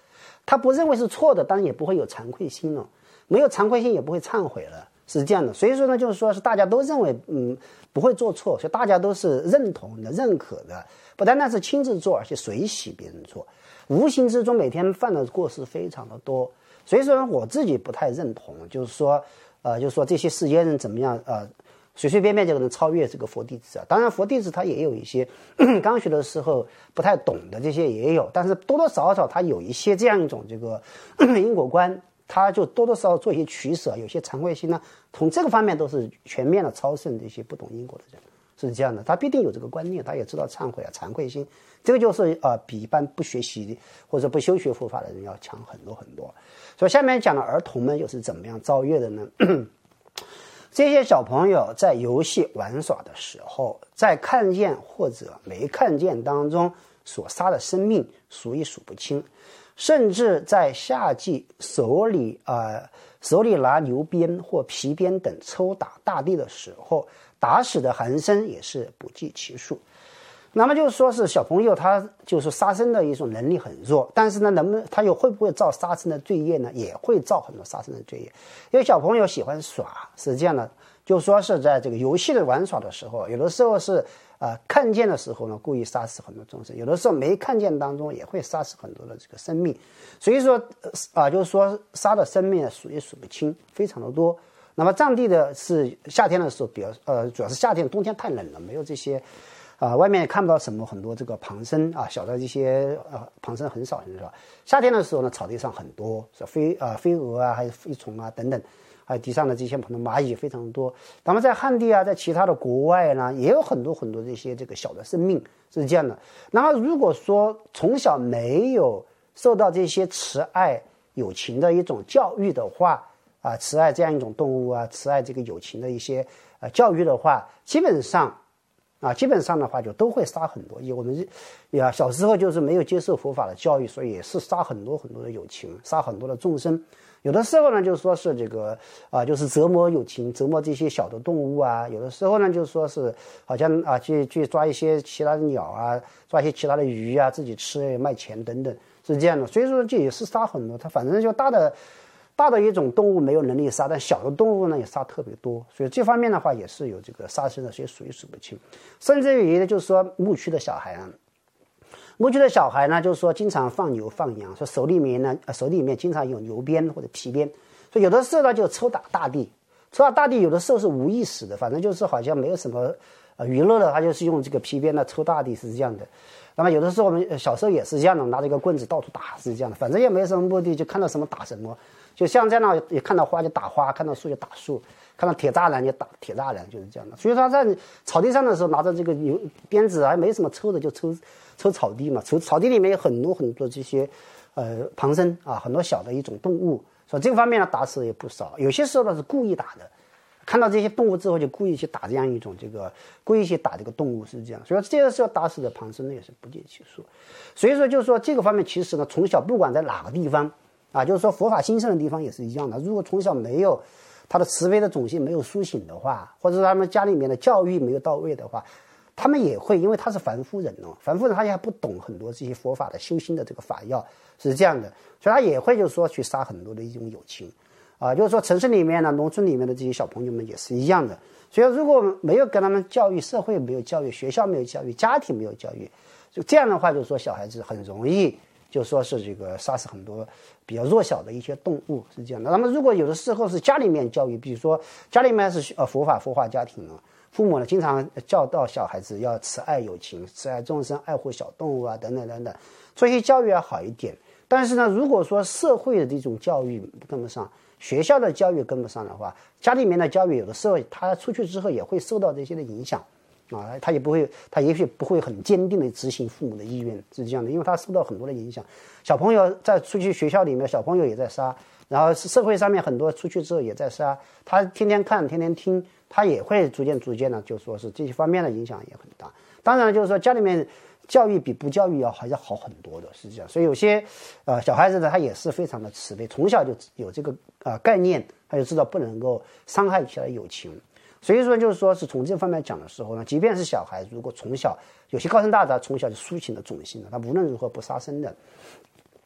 他不认为是错的，当然也不会有惭愧心了，没有惭愧心也不会忏悔了，是这样的。所以说呢，就是说是大家都认为嗯不会做错，所以大家都是认同的、认可的，不单单是亲自做，而且随喜别人做，无形之中每天犯的过失非常的多。所以说我自己不太认同，就是说呃就是说这些世间人怎么样呃随随便便就能超越这个佛弟子啊。当然佛弟子他也有一些刚学的时候不太懂的，这些也有，但是多多少少他有一些这样一种这个因果观，他就多多少少做一些取舍，有些惭愧心呢，从这个方面都是全面的超胜这些不懂因果的人，是这样的。他必定有这个观念，他也知道忏悔啊、惭愧心，这个就是呃比一般不学习或者不修学佛法的人要强很多很多。所以下面讲的儿童们又是怎么样超越的呢？这些小朋友在游戏玩耍的时候，在看见或者没看见当中所杀的生命数也数不清，甚至在夏季手里呃手里拿牛鞭或皮鞭等抽打大地的时候，打死的寒生也是不计其数。那么就是说是小朋友他就是杀生的一种能力很弱，但是呢能不能他又会不会造杀生的罪业呢？也会造很多杀生的罪业。因为小朋友喜欢耍，是这样的，就是说是在这个游戏的玩耍的时候，有的时候是呃看见的时候呢故意杀死很多众生，有的时候没看见当中也会杀死很多的这个生命。所以说啊、呃、就是说杀的生命数也数不清，非常的多。那么藏地的是夏天的时候比较呃主要是夏天，冬天太冷了，没有这些啊、呃，外面也看不到什么很多这个旁生啊，小的这些呃旁生很少很少。夏天的时候呢，草地上很多，是飞啊、呃、飞蛾啊，还有飞虫啊等等，还有地上的这些普通蚂蚁非常多。那么在汉地啊，在其他的国外呢，也有很多很多这些这个小的生命是这样的。那么如果说从小没有受到这些慈爱友情的一种教育的话啊，慈爱这样一种动物啊，慈爱这个友情的一些呃教育的话，基本上。啊，基本上的话就都会杀很多，因为我们呀小时候就是没有接受佛法的教育，所以也是杀很多很多的友情，杀很多的众生。有的时候呢，就是说是这个啊，就是折磨友情，折磨这些小的动物啊。有的时候呢，就是说是好像啊，去去抓一些其他的鸟啊，抓一些其他的鱼啊，自己吃卖钱等等，是这样的。所以说这也是杀很多，它反正就大的。大的一种动物没有能力杀，但小的动物呢也杀特别多，所以这方面的话也是有这个杀生的，所以数也数不清。甚至于就是说牧区的小孩啊，牧区的小孩呢，就是说经常放牛放羊，说手里面呢，手里面经常有牛鞭或者皮鞭，所以有的时候呢就抽打大地，抽打大地有的时候是无意识的，反正就是好像没有什么呃娱乐的，他就是用这个皮鞭呢抽大地是这样的。那么有的时候我们小时候也是这样的，拿着一个棍子到处打是这样的，反正也没什么目的，就看到什么打什么。就像这样，也看到花就打花，看到树就打树，看到铁栅栏就打铁栅栏，就是这样的。所以说在草地上的时候，拿着这个牛鞭子还没什么抽的，就抽抽草地嘛。抽草地里面有很多很多这些呃旁生啊，很多小的一种动物，所以这个方面呢打死也不少。有些时候呢是故意打的，看到这些动物之后就故意去打这样一种这个故意去打这个动物是这样。所以这个时候打死的旁生呢也是不计其数。所以说就是说这个方面其实呢，从小不管在哪个地方。啊，就是说佛法兴盛的地方也是一样的。如果从小没有他的慈悲的种性没有苏醒的话，或者他们家里面的教育没有到位的话，他们也会，因为他是凡夫人哦，凡夫人他也还不懂很多这些佛法的修心的这个法要，是这样的，所以他也会就是说去杀很多的一种友情啊。就是说城市里面呢，农村里面的这些小朋友们也是一样的。所以如果没有跟他们教育，社会没有教育，学校没有教育，家庭没有教育，就这样的话，就是说小孩子很容易。就说是这个杀死很多比较弱小的一些动物是这样的。那么如果有的时候是家里面教育，比如说家里面是呃佛法佛化家庭呢，父母呢经常教导小孩子要慈爱友情、慈爱众生、爱护小动物啊等等等等，做一些教育要好一点。但是呢，如果说社会的这种教育跟不上，学校的教育跟不上的话，家里面的教育有的时候他出去之后也会受到这些的影响。啊，他也不会，他也许不会很坚定的执行父母的意愿，是这样的，因为他受到很多的影响。小朋友在出去学校里面，小朋友也在杀，然后社会上面很多出去之后也在杀，他天天看，天天听，他也会逐渐逐渐的，就说是这些方面的影响也很大。当然，就是说家里面教育比不教育要还要好很多的，是这样。所以有些呃小孩子呢，他也是非常的慈悲，从小就有这个呃概念，他就知道不能够伤害其他的友情。所以说，就是说是从这方面讲的时候呢，即便是小孩，如果从小有些高僧大德从小就苏醒了种性了，他无论如何不杀生的。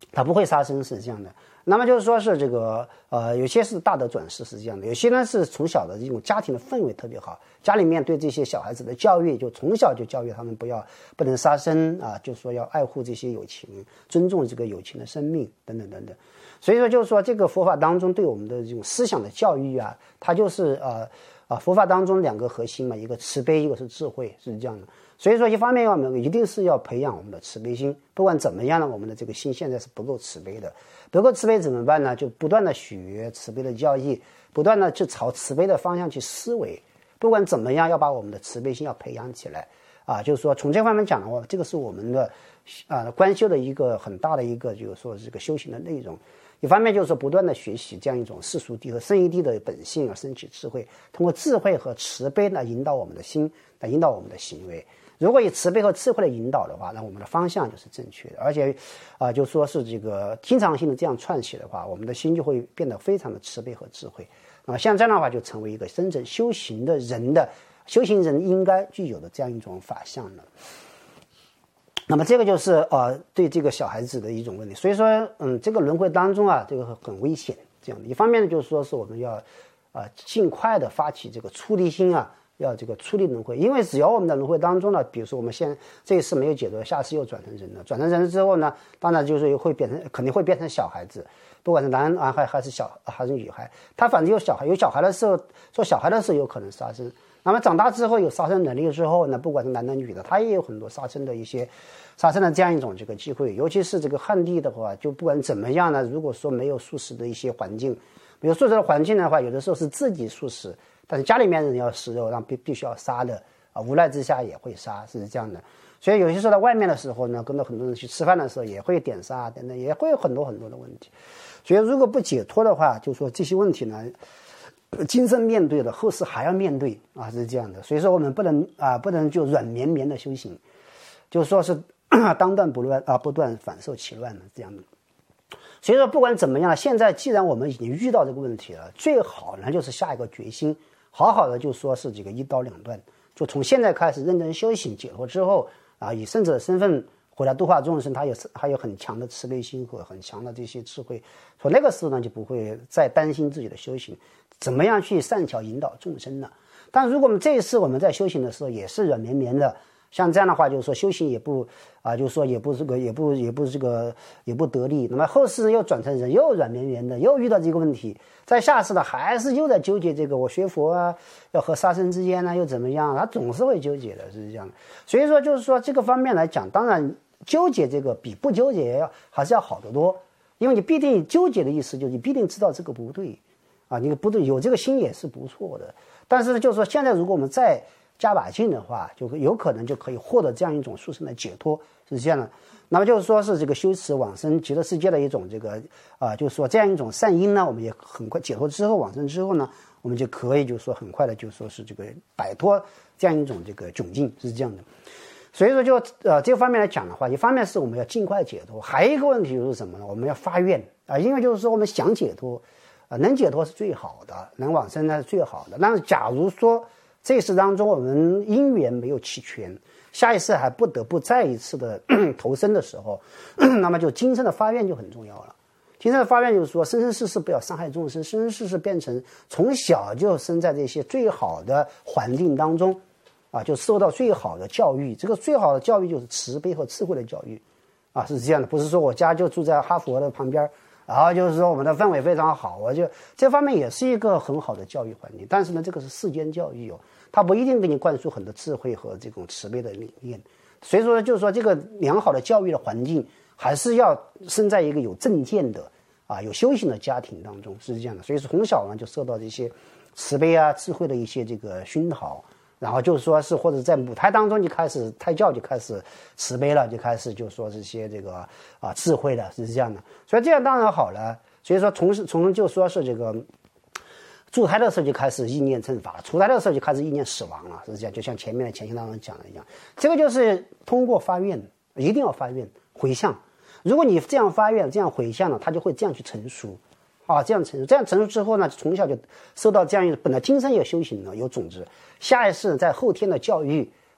他不会杀生，是这样的。那么就是说是这个呃，有些是大德转世是这样的，有些呢是从小的这种家庭的氛围特别好，家里面对这些小孩子的教育就从小就教育他们不要不能杀生啊，就说要爱护这些友情，尊重这个友情的生命等等等等。所以说就是说这个佛法当中对我们的这种思想的教育啊，它就是呃啊佛法当中两个核心嘛，一个慈悲，一个是智慧，是这样的。所以说一方面我们一定是要培养我们的慈悲心，不管怎么样呢，我们的这个心现在是不够慈悲的，不够慈悲怎么办呢？就不断的学慈悲的教义，不断的去朝慈悲的方向去思维，不管怎么样要把我们的慈悲心要培养起来啊，就是说从这方面讲的话，这个是我们的啊观修的一个很大的一个就是说这个修行的内容。一方面就是说不谛的学习这样一种世俗谛和圣义谛的本性而升起智慧，通过智慧和慈悲来引导我们的心，来引导我们的行为。如果以慈悲和智慧的引导的话，那我们的方向就是正确的，而且啊、呃，就说是这个经常性的这样串起的话，我们的心就会变得非常的慈悲和智慧。那么像这样的话，就成为一个真正修行的人的修行人应该具有的这样一种法相了。那么这个就是呃对这个小孩子的一种问题，所以说嗯这个轮回当中啊，这个很危险。这样的一方面就是说是我们要啊、呃、尽快的发起这个出离心啊。要这个出离轮回，因为只要我们的轮回当中呢，比如说我们现这一次没有解脱，下次又转成人了，转成人之后呢，当然就是会变成，肯定会变成小孩子，不管是男孩还是小还是女孩，他反正有小孩，有小孩的时候，做小孩的时候有可能杀生，那么长大之后有杀生能力之后呢，不管是男的女的，他也有很多杀生的一些杀生的这样一种这个机会，尤其是这个汉地的话，就不管怎么样呢，如果说没有素食的一些环境，没有素食的环境的话，有的时候是自己素食。但是家里面人要食肉，让必必须要杀的啊，无奈之下也会杀，是这样的。所以有些时候在外面的时候呢，跟着很多人去吃饭的时候，也会点杀等等，也会有很多很多的问题。所以如果不解脱的话，就说这些问题呢，今生面对了，后世还要面对啊，是这样的。所以说我们不能啊，不能就软绵绵的修行，就说是当断不乱啊，不断反受其乱的这样的。所以说不管怎么样，现在既然我们已经遇到这个问题了，最好呢就是下一个决心。好好的就说是这个一刀两断，就从现在开始认真修行解脱之后啊，以圣者的身份回来度化众生，他有还有很强的慈悲心和很强的这些智慧，所以那个时候呢就不会再担心自己的修行怎么样去善巧引导众生了。但如果我们这一次我们在修行的时候也是软绵绵的，像这样的话，就是说修行也不啊，就是说也不这个也不也不这个也不得力。那么后世又转成人，又软绵绵的，又遇到这个问题，在下世的还是又在纠结这个我学佛啊，要和杀生之间呢又怎么样？他总是会纠结的，是这样的。所以说就是说这个方面来讲，当然纠结这个比不纠结要还是要好得多，因为你必定纠结的意思就是你必定知道这个不对啊，你不对有这个心也是不错的。但是就是说现在如果我们再加把劲的话，就有可能就可以获得这样一种殊胜的解脱，是这样的。那么就是说是这个修持往生极乐世界的一种这个啊、呃，就是说这样一种善因呢，我们也很快解脱之后往生之后呢，我们就可以就是说很快的就说是这个摆脱这样一种这个窘境，是这样的。所以说就呃这个方面来讲的话，一方面是我们要尽快解脱，还有一个问题就是什么呢？我们要发愿啊、呃，因为就是说我们想解脱啊、呃，能解脱是最好的，能往生呢是最好的。但是假如说这一世当中我们因缘没有齐全，下一世还不得不再一次的投生的时候，那么就今生的发愿就很重要了。今生的发愿就是说生生世世不要伤害众生，生生世世变成从小就生在这些最好的环境当中啊，就受到最好的教育。这个最好的教育就是慈悲和智慧的教育啊，是这样的。不是说我家就住在哈佛的旁边，然后就是说我们的氛围非常好，我就这方面也是一个很好的教育环境。但是呢，这个是世间教育哦，它不一定给你灌输很多智慧和这种慈悲的理念。所以说就是说这个良好的教育的环境还是要生在一个有正见的啊有修行的家庭当中，是这样的。所以从小呢就受到这些慈悲啊智慧的一些这个熏陶，然后就是说是或者在母胎当中就开始胎教就开始慈悲了，就开始就说这些这个啊智慧了，是这样的。所以这样当然好了。所以说从从就说是这个入胎的时候就开始意念正法了，出胎的时候就开始意念死亡了，是这样。就像前面的前行当中讲的一样，这个就是通过发愿，一定要发愿回向。如果你这样发愿这样回向呢，他就会这样去成熟啊，这样成熟，这样成熟之后呢，从小就受到这样一本来今生有修行的有种子，下一世在后天的教育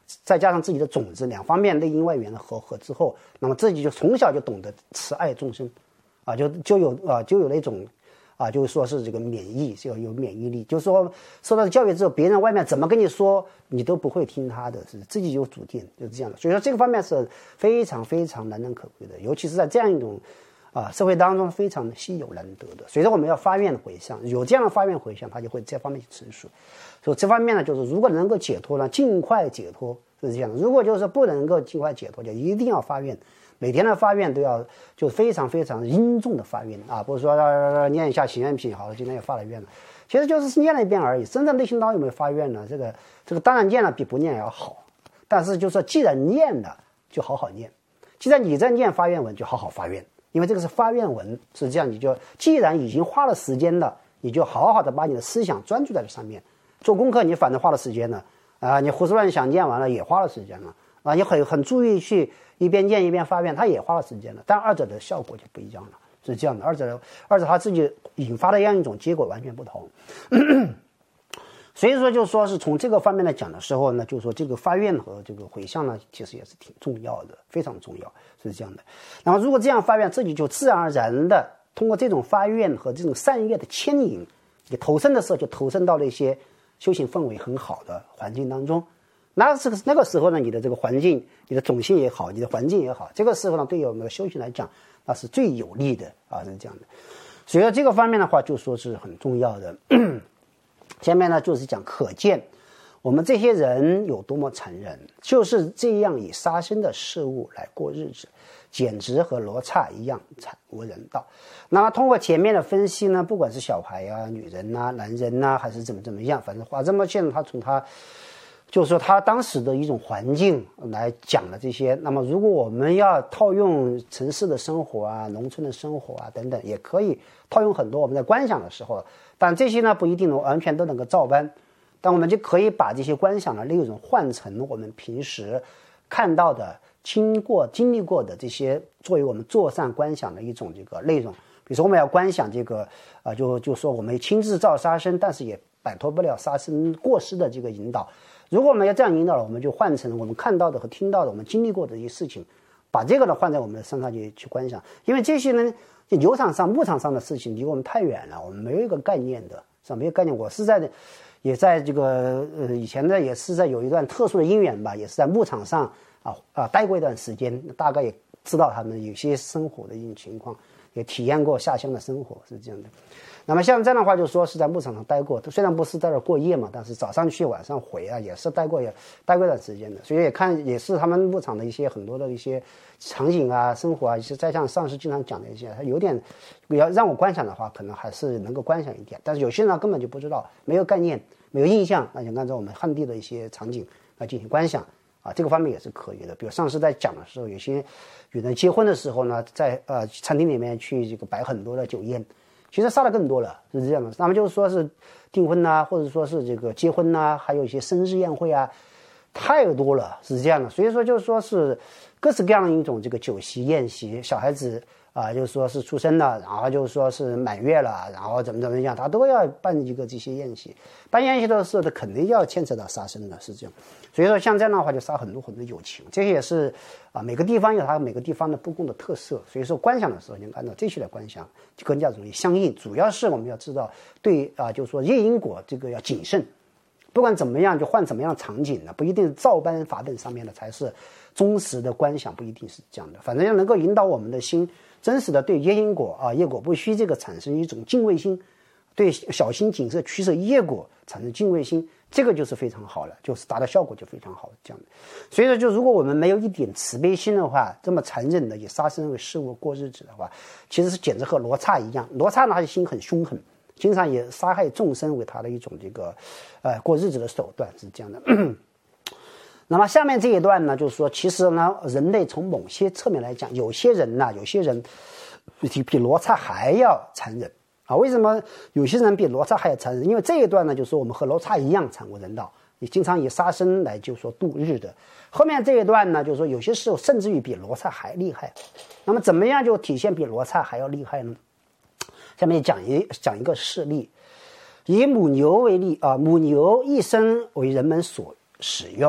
再加上自己的种子，两方面内因外缘的和合之后，那么自己就从小就懂得慈爱众生，啊，就就有啊就有那种啊，就是说是这个免疫，就有免疫力，就是说受到教育之后，别人外面怎么跟你说，你都不会听他的，是自己有主见，就是这样的。所以说这个方面是非常非常难能可贵的，尤其是在这样一种啊社会当中非常稀有难得的。所以说我们要发愿回向，有这样的发愿回向，他就会这方面去成熟。所以这方面呢，就是如果能够解脱呢，尽快解脱是这样的。如果就是不能够尽快解脱，就一定要发愿。每天的发愿都要就非常非常殷重的发愿啊，不是说、呃、念一下祈愿品好了，今天也发了愿了，其实就是念了一遍而已。真正内心当中有没有发愿呢？这个这个当然念了比不念要好，但是就是说既然念了就好好念，既然你在念发愿文就好好发愿，因为这个是发愿文，是这样，你就既然已经花了时间了，你就好好的把你的思想专注在这上面。做功课你反正花了时间了啊，你胡思乱想念完了也花了时间了啊，你很很注意去一边念一边发愿，他也花了时间了，但二者的效果就不一样了，是这样的。二者二者他自己引发的样一种结果完全不同。所以说，就是说是从这个方面来讲的时候呢，就是说这个发愿和这个回向呢，其实也是挺重要的，非常重要，是这样的。那么如果这样发愿，自己就自然而然的通过这种发愿和这种善业的牵引，你投身的时候就投身到了一些修行氛围很好的环境当中。那这个那个时候呢，你的这个环境，你的种性也好，你的环境也好，这个时候呢，对于我们的修行来讲，那是最有利的啊，是这样的。所以说这个方面的话，就说是很重要的。下面呢，就是讲可见我们这些人有多么残忍，就是这样以杀生的事物来过日子，简直和罗刹一样惨无人道。那么通过前面的分析呢，不管是小孩啊、女人啊、男人啊，还是怎么怎么样，反正华这么现他从他就是说他当时的一种环境来讲的这些。那么如果我们要套用城市的生活啊、农村的生活啊等等，也可以套用很多我们在观想的时候，但这些呢不一定完全都能够照搬，但我们就可以把这些观想的内容换成我们平时看到的、听过、经历过的这些，作为我们坐善观想的一种这个内容。比如说我们要观想这个啊、呃，就就说我们亲自造杀生，但是也摆脱不了杀生过失的这个引导。如果我们要这样引导了，我们就换成我们看到的和听到的，我们经历过的一些事情，把这个呢换在我们的身上去去观想。因为这些呢，牛场上、牧场上的事情离我们太远了，我们没有一个概念的，是吧？没有概念。我是在，也在这个呃以前呢，也是在有一段特殊的因缘吧，也是在牧场上啊啊待过一段时间，大概也知道他们有些生活的一种情况，也体验过下乡的生活，是这样的。那么像这样的话，就说是在牧场上待过，虽然不是在这过夜嘛，但是早上去晚上回啊，也是待过也待过一段时间的，所以也看也是他们牧场的一些很多的一些场景啊、生活啊，也是再像上师经常讲的一些，他有点要让我观想的话，可能还是能够观想一点，但是有些人根本就不知道，没有概念，没有印象，那就按照我们汉地的一些场景来进行观想啊，这个方面也是可以的。比如上师在讲的时候，有些有人结婚的时候呢，在呃餐厅里面去这个摆很多的酒宴。其实杀的更多了，是这样的。那么就是说是订婚呐、啊，或者说是这个结婚呐、啊，还有一些生日宴会啊，太多了，是这样的。所以说就是说是各式各样的一种这个酒席宴席，小孩子啊、呃，就是说是出生了，然后就是说是满月了，然后怎么怎么样，他都要办一个这些宴席。办宴席的时候，他肯定要牵扯到杀生的，是这样。所以说像这样的话，就杀很多很多友情。这些也是啊，每个地方有它每个地方的不共的特色。所以说观想的时候，你按照这些来观想，就更加容易相应。主要是我们要知道，对啊，就是说业因果这个要谨慎。不管怎么样，就换怎么样的场景呢？不一定照搬法本上面的才是忠实的观想，不一定是这样的。反正要能够引导我们的心，真实的对业因果啊、业果不虚这个产生一种敬畏心，对小心谨慎驱舍业果产生敬畏心，这个就是非常好了，就是达到效果就非常好这样的。所以说，就如果我们没有一点慈悲心的话，这么残忍的以杀生为事物过日子的话，其实是简直和罗刹一样。罗刹呢，他的心很凶狠。经常以杀害众生为他的一种这个，呃，过日子的手段是这样的。那么下面这一段呢，就是说，其实呢，人类从某些侧面来讲，有些人呢，有些人比比罗刹还要残忍啊。为什么有些人比罗刹还要残忍？因为这一段呢，就是说我们和罗刹一样惨无人道，也经常以杀生来就说度日的。后面这一段呢，就是说有些时候甚至于比罗刹还厉害。那么怎么样就体现比罗刹还要厉害呢？下面讲一讲一个事例，以母牛为例啊，母牛一生为人们所使用，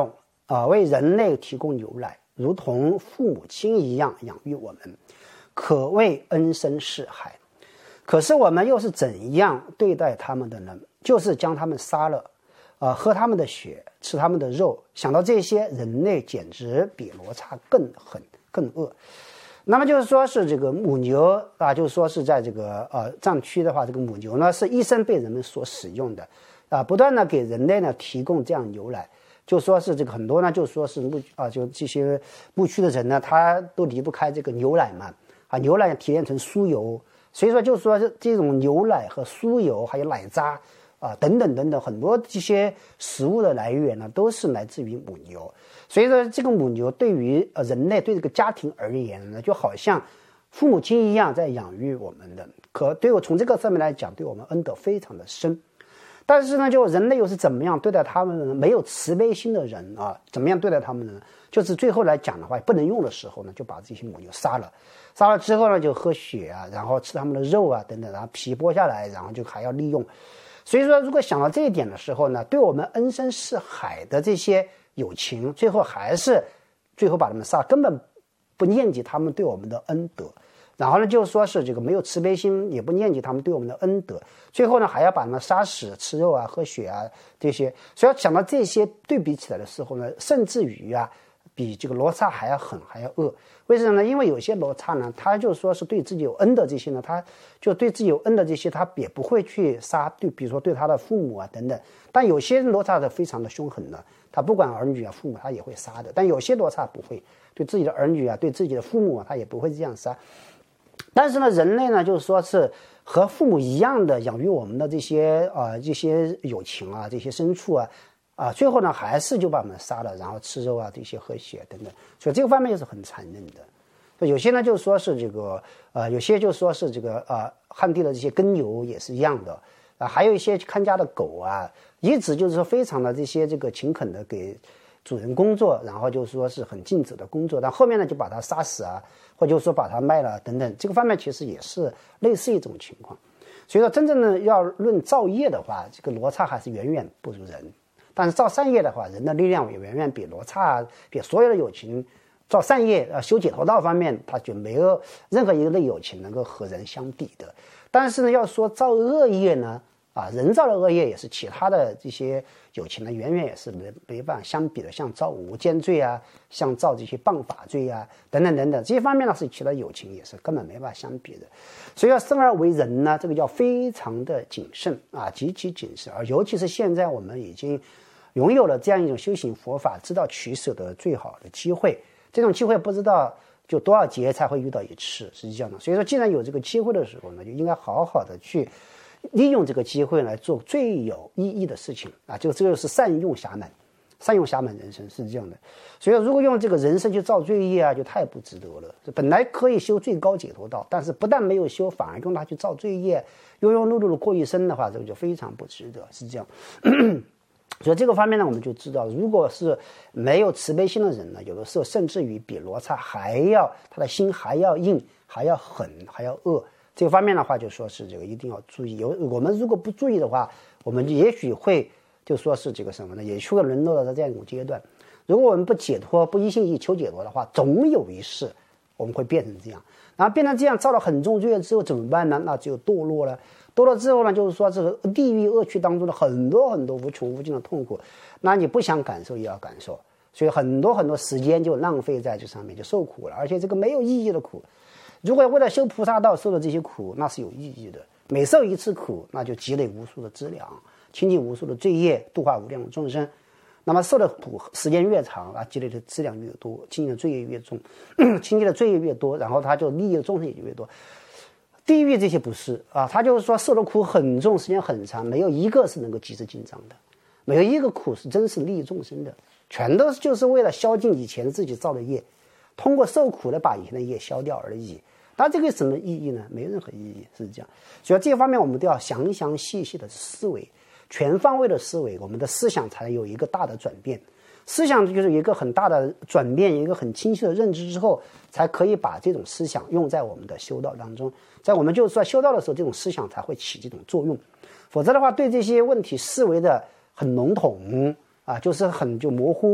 啊、呃，为人类提供牛奶，如同父母亲一样养育我们，可谓恩深似海。可是我们又是怎样对待他们的呢？就是将他们杀了，呃，喝他们的血，吃他们的肉。想到这些，人类简直比罗刹更狠更恶。那么就是说是这个母牛啊，就是说是在这个呃藏区的话，这个母牛呢是一生被人们所使用的啊，不断的给人类呢提供这样牛奶。就说是这个很多呢，就说是牧啊，就这些牧区的人呢，他都离不开这个牛奶嘛啊，牛奶提炼成酥油。所以说，就是说这种牛奶和酥油，还有奶渣啊等等等等，很多这些食物的来源呢，都是来自于母牛。所以说，这个母牛对于呃人类对这个家庭而言呢，就好像父母亲一样在养育我们的。可对我从这个上面来讲，对我们恩德非常的深。但是呢，就人类又是怎么样对待他们呢？没有慈悲心的人啊，怎么样对待他们呢？就是最后来讲的话，不能用的时候呢，就把这些母牛杀了。杀了之后呢，就喝血啊，然后吃他们的肉啊等等，然后皮剥下来，然后就还要利用。所以说，如果想到这一点的时候呢，对我们恩深似海的这些友情，最后还是最后把他们杀，根本不念及他们对我们的恩德。然后呢，就说是这个没有慈悲心，也不念及他们对我们的恩德，最后呢还要把他们杀死、吃肉啊、喝血啊这些。所以想到这些对比起来的时候呢，甚至于啊，比这个罗刹还要狠，还要恶。为什么呢？因为有些罗刹呢，他就说是对自己有恩的这些呢，他就对自己有恩的这些，他也不会去杀，对，比如说对他的父母啊等等。但有些罗刹的非常的凶狠的，他不管儿女啊、父母，他也会杀的。但有些罗刹不会，对自己的儿女啊、对自己的父母啊，他也不会这样杀。但是呢，人类呢，就是说是和父母一样的养育我们的这些啊、呃、这些友情啊，这些牲畜啊，啊，最后呢还是就把我们杀了，然后吃肉啊，这些喝血等等，所以这个方面也是很残忍的。有些呢就说是这个呃，有些就说是这个呃，汉地的这些耕牛也是一样的啊，还有一些看家的狗啊，一直就是说非常的这些这个勤恳的给主人工作，然后就说是很尽职的工作，但后面呢就把它杀死啊，或者就说把它卖了等等，这个方面其实也是类似一种情况。所以说真正的要论造业的话，这个罗刹还是远远不如人，但是造善业的话，人的力量也远远比罗刹，比所有的友情造善业呃修解脱道方面，它就没有任何一个类友情能够和人相比的。但是呢，要说造恶业呢，啊，人造的恶业也是其他的这些友情呢，远远也是没没办法相比的，像造无间罪啊，像造这些谤法罪啊，等等等等，这些方面呢是其他友情也是根本没办法相比的。所以要生而为人呢，这个叫非常的谨慎啊，极其谨慎。而尤其是现在我们已经拥有了这样一种修行佛法，知道取舍的最好的机会，这种机会不知道就多少劫才会遇到一次，是这样的。所以说，既然有这个机会的时候呢，就应该好好的去利用这个机会来做最有意义的事情啊！就这个是善用暇满，善用暇满人生是这样的。所以如果用这个人生去造罪业啊，就太不值得了。本来可以修最高解脱道，但是不但没有修，反而用它去造罪业，庸庸碌碌的过一生的话，这个就非常不值得，是这样。所以这个方面呢，我们就知道，如果是没有慈悲心的人呢，有的时候甚至于比罗刹还要，他的心还要硬，还要狠，还要恶。这个方面的话，就说是这个一定要注意。有我们如果不注意的话，我们也许会就说是这个什么呢？也许会沦落到这样一种阶段。如果我们不解脱，不一心一意求解脱的话，总有一世我们会变成这样。然后变成这样，造了很重罪业之后怎么办呢？那就堕落了。堕落之后呢，就是说这个地狱恶趣当中的很多很多无穷无尽的痛苦，那你不想感受也要感受，所以很多很多时间就浪费在这上面，就受苦了。而且这个没有意义的苦，如果为了修菩萨道受的这些苦，那是有意义的。每受一次苦，那就积累无数的资粮，清净无数的罪业，度化无量的众生。那么受的苦时间越长啊，积累的资粮越多，清净的罪业越重，清净的罪业越多，然后他就利益的众生也就越多。地狱这些不是啊，他就是说受的苦很重，时间很长，没有一个是能够及时进账的，没有一个苦是真是利益众生的，全都是就是为了消尽以前自己造的业，通过受苦来把以前的业消掉而已。那这个有什么意义呢？没任何意义，是这样。所以这方面我们都要详详细细的思维，全方位的思维，我们的思想才有一个大的转变。思想就是一个很大的转变，一个很清晰的认知之后，才可以把这种思想用在我们的修道当中。在我们就是说修道的时候，这种思想才会起这种作用。否则的话，对这些问题思维的很笼统啊，就是很就模糊，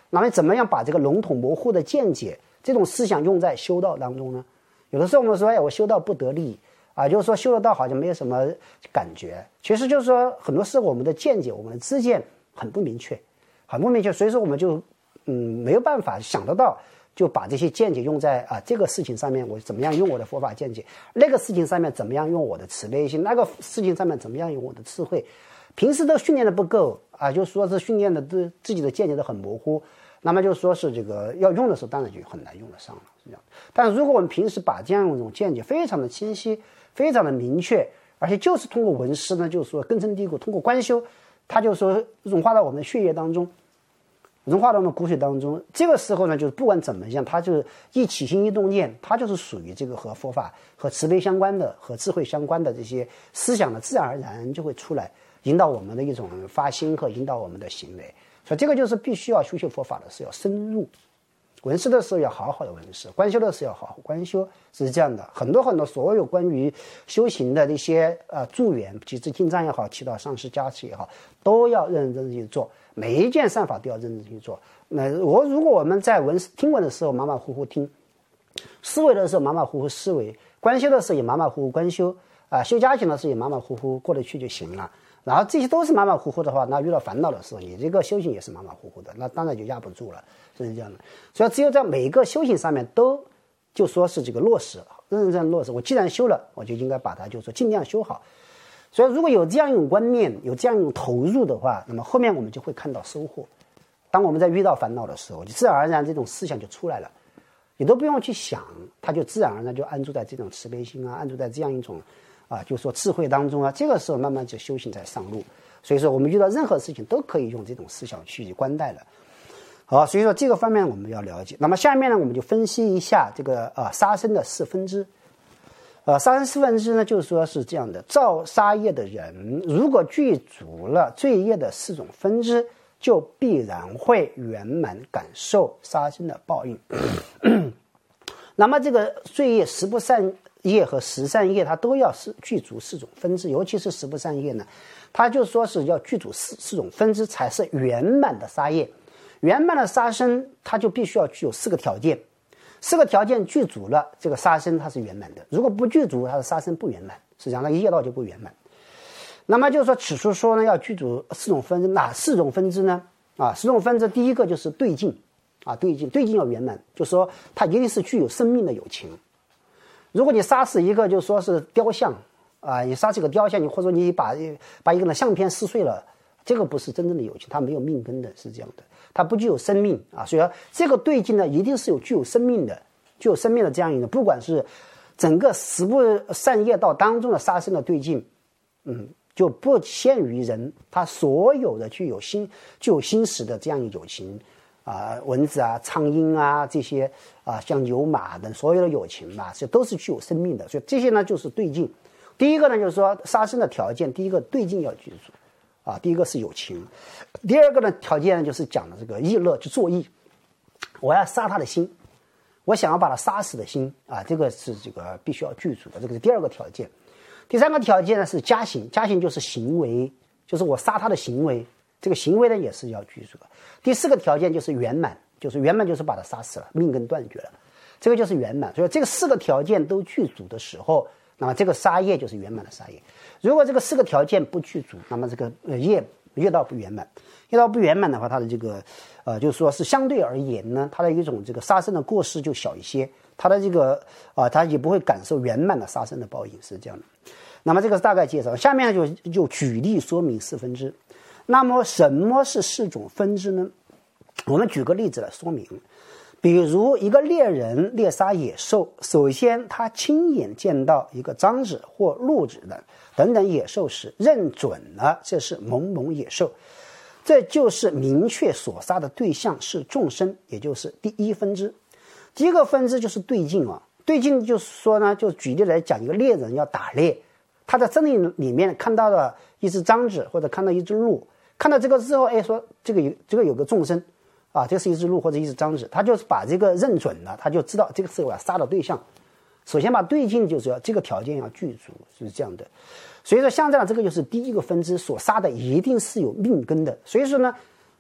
那么怎么样把这个笼统模糊的见解这种思想用在修道当中呢？有的时候我们说，哎，我修道不得力啊，就是说修了道好像没有什么感觉。其实就是说，很多时候我们的见解、我们的知见很不明确，很不明确，所以说我们就嗯没有办法想得到，就把这些见解用在啊这个事情上面，我怎么样用我的佛法见解；那个事情上面怎么样用我的慈悲心；那个事情上面怎么样用我的智慧。平时都训练的不够啊，就说是训练的自自己的见解都很模糊。那么就说是这个要用的时候，当然就很难用得上了，是这样。但是如果我们平时把这样一种见解非常的清晰、非常的明确，而且就是通过闻思呢，就是说根深蒂固，通过观修，它就说融化到我们的血液当中，融化到我们骨髓当中。这个时候呢，就是不管怎么样，它就是一起心一动念，它就是属于这个和佛法、和慈悲相关的、和智慧相关的这些思想呢，自然而然就会出来，引导我们的一种发心和引导我们的行为。所以这个就是必须要修习佛法的时候要深入，闻思的时候要好好的闻思，观修的时候要好好观修，是这样的。很多很多所有关于修行的那些呃助缘，即使进藏也好，祈祷上师加持也好，都要认认真真去做，每一件善法都要认真去做。那我如果我们在闻听闻的时候马马虎虎听，思维的时候马马虎虎思维，观修的时候也马马虎虎观修啊，修家行的时候也马马虎虎过得去就行了。然后这些都是马马虎虎的话，那遇到烦恼的时候，你这个修行也是马马虎虎的，那当然就压不住了，是这样的。所以只有在每一个修行上面都就说是这个落实，认真落实。我既然修了，我就应该把它就说尽量修好。所以如果有这样一种观念，有这样一种投入的话，那么后面我们就会看到收获。当我们在遇到烦恼的时候，就自然而然这种思想就出来了，你都不用去想，它就自然而然就安住在这种慈悲心啊，安住在这样一种啊，就说智慧当中啊，这个时候慢慢就修行在上路。所以说我们遇到任何事情都可以用这种思想去观待了。好，所以说这个方面我们要了解。那么下面呢，我们就分析一下这个呃杀生的四分支。呃，杀生四分支呢，就是说是这样的：造杀业的人，如果具足了罪业的四种分支，就必然会圆满感受杀生的报应。那么这个罪业十不善业和十善业，它都要是具足四种分支，尤其是十不善业呢，它就说是要具足四四种分支才是圆满的杀业。圆满的杀生，它就必须要具有四个条件，四个条件具足了，这个杀生它是圆满的；如果不具足，它的杀生不圆满，实际上那业道就不圆满。那么就是说，此处说呢，要具足四种分支，哪四种分支呢？啊，四种分支，第一个就是对境，啊，对境，对境要圆满，就说它一定是具有生命的有情。如果你杀死一个就说是雕像啊，你杀死一个雕像，你或者说你把把一个人相片撕碎了，这个不是真正的有情，它没有命根的，是这样的，它不具有生命啊。所以说这个对境呢，一定是有具有生命的，具有生命的这样一个，不管是整个十不善业道当中的杀生的对境，嗯，就不限于人，他所有的具有心具有心识的这样一种有情啊、呃，蚊子啊、苍蝇啊这些啊、呃，像牛马等所有的有情吧，这都是具有生命的。所以这些呢就是对境。第一个呢就是说杀生的条件，第一个对境要具足啊，第一个是有情。第二个呢条件呢就是讲的这个意乐，就作意，我要杀他的心，我想要把他杀死的心啊，这个是这个必须要具足的，这个是第二个条件。第三个条件呢是加行，加行就是行为，就是我杀他的行为，这个行为呢也是要具足的。第四个条件就是圆满，就是圆满就是把他杀死了，命根断绝了，这个就是圆满。所以这个四个条件都具足的时候，那么这个杀业就是圆满的杀业。如果这个四个条件不具足，那么这个业业道不圆满，业道不圆满的话，它的这个呃，就是说是相对而言呢，它的一种这个杀生的过失就小一些，它的这个啊、呃，它也不会感受圆满的杀生的报应，是这样的。那么这个是大概介绍，下面就就举例说明四分支。那么什么是四种分支呢？我们举个例子来说明。比如一个猎人猎杀野兽，首先他亲眼见到一个獐子或鹿子的等等野兽时，认准了这是某某野兽，这就是明确所杀的对象是众生，也就是第一分支。第一个分支就是对境啊，对境就是说呢，就举例来讲，一个猎人要打猎，他在森林里面看到了一只獐子或者看到一只鹿，看到这个之后，哎，说这个有这个有个众生啊，这是一只鹿或者一只獐子，他就是把这个认准了，他就知道这个是我要杀的对象。首先把对境就是要这个条件要具足，是这样的。所以说像这样，这个就是第一个分支所杀的一定是有命根的。所以说呢，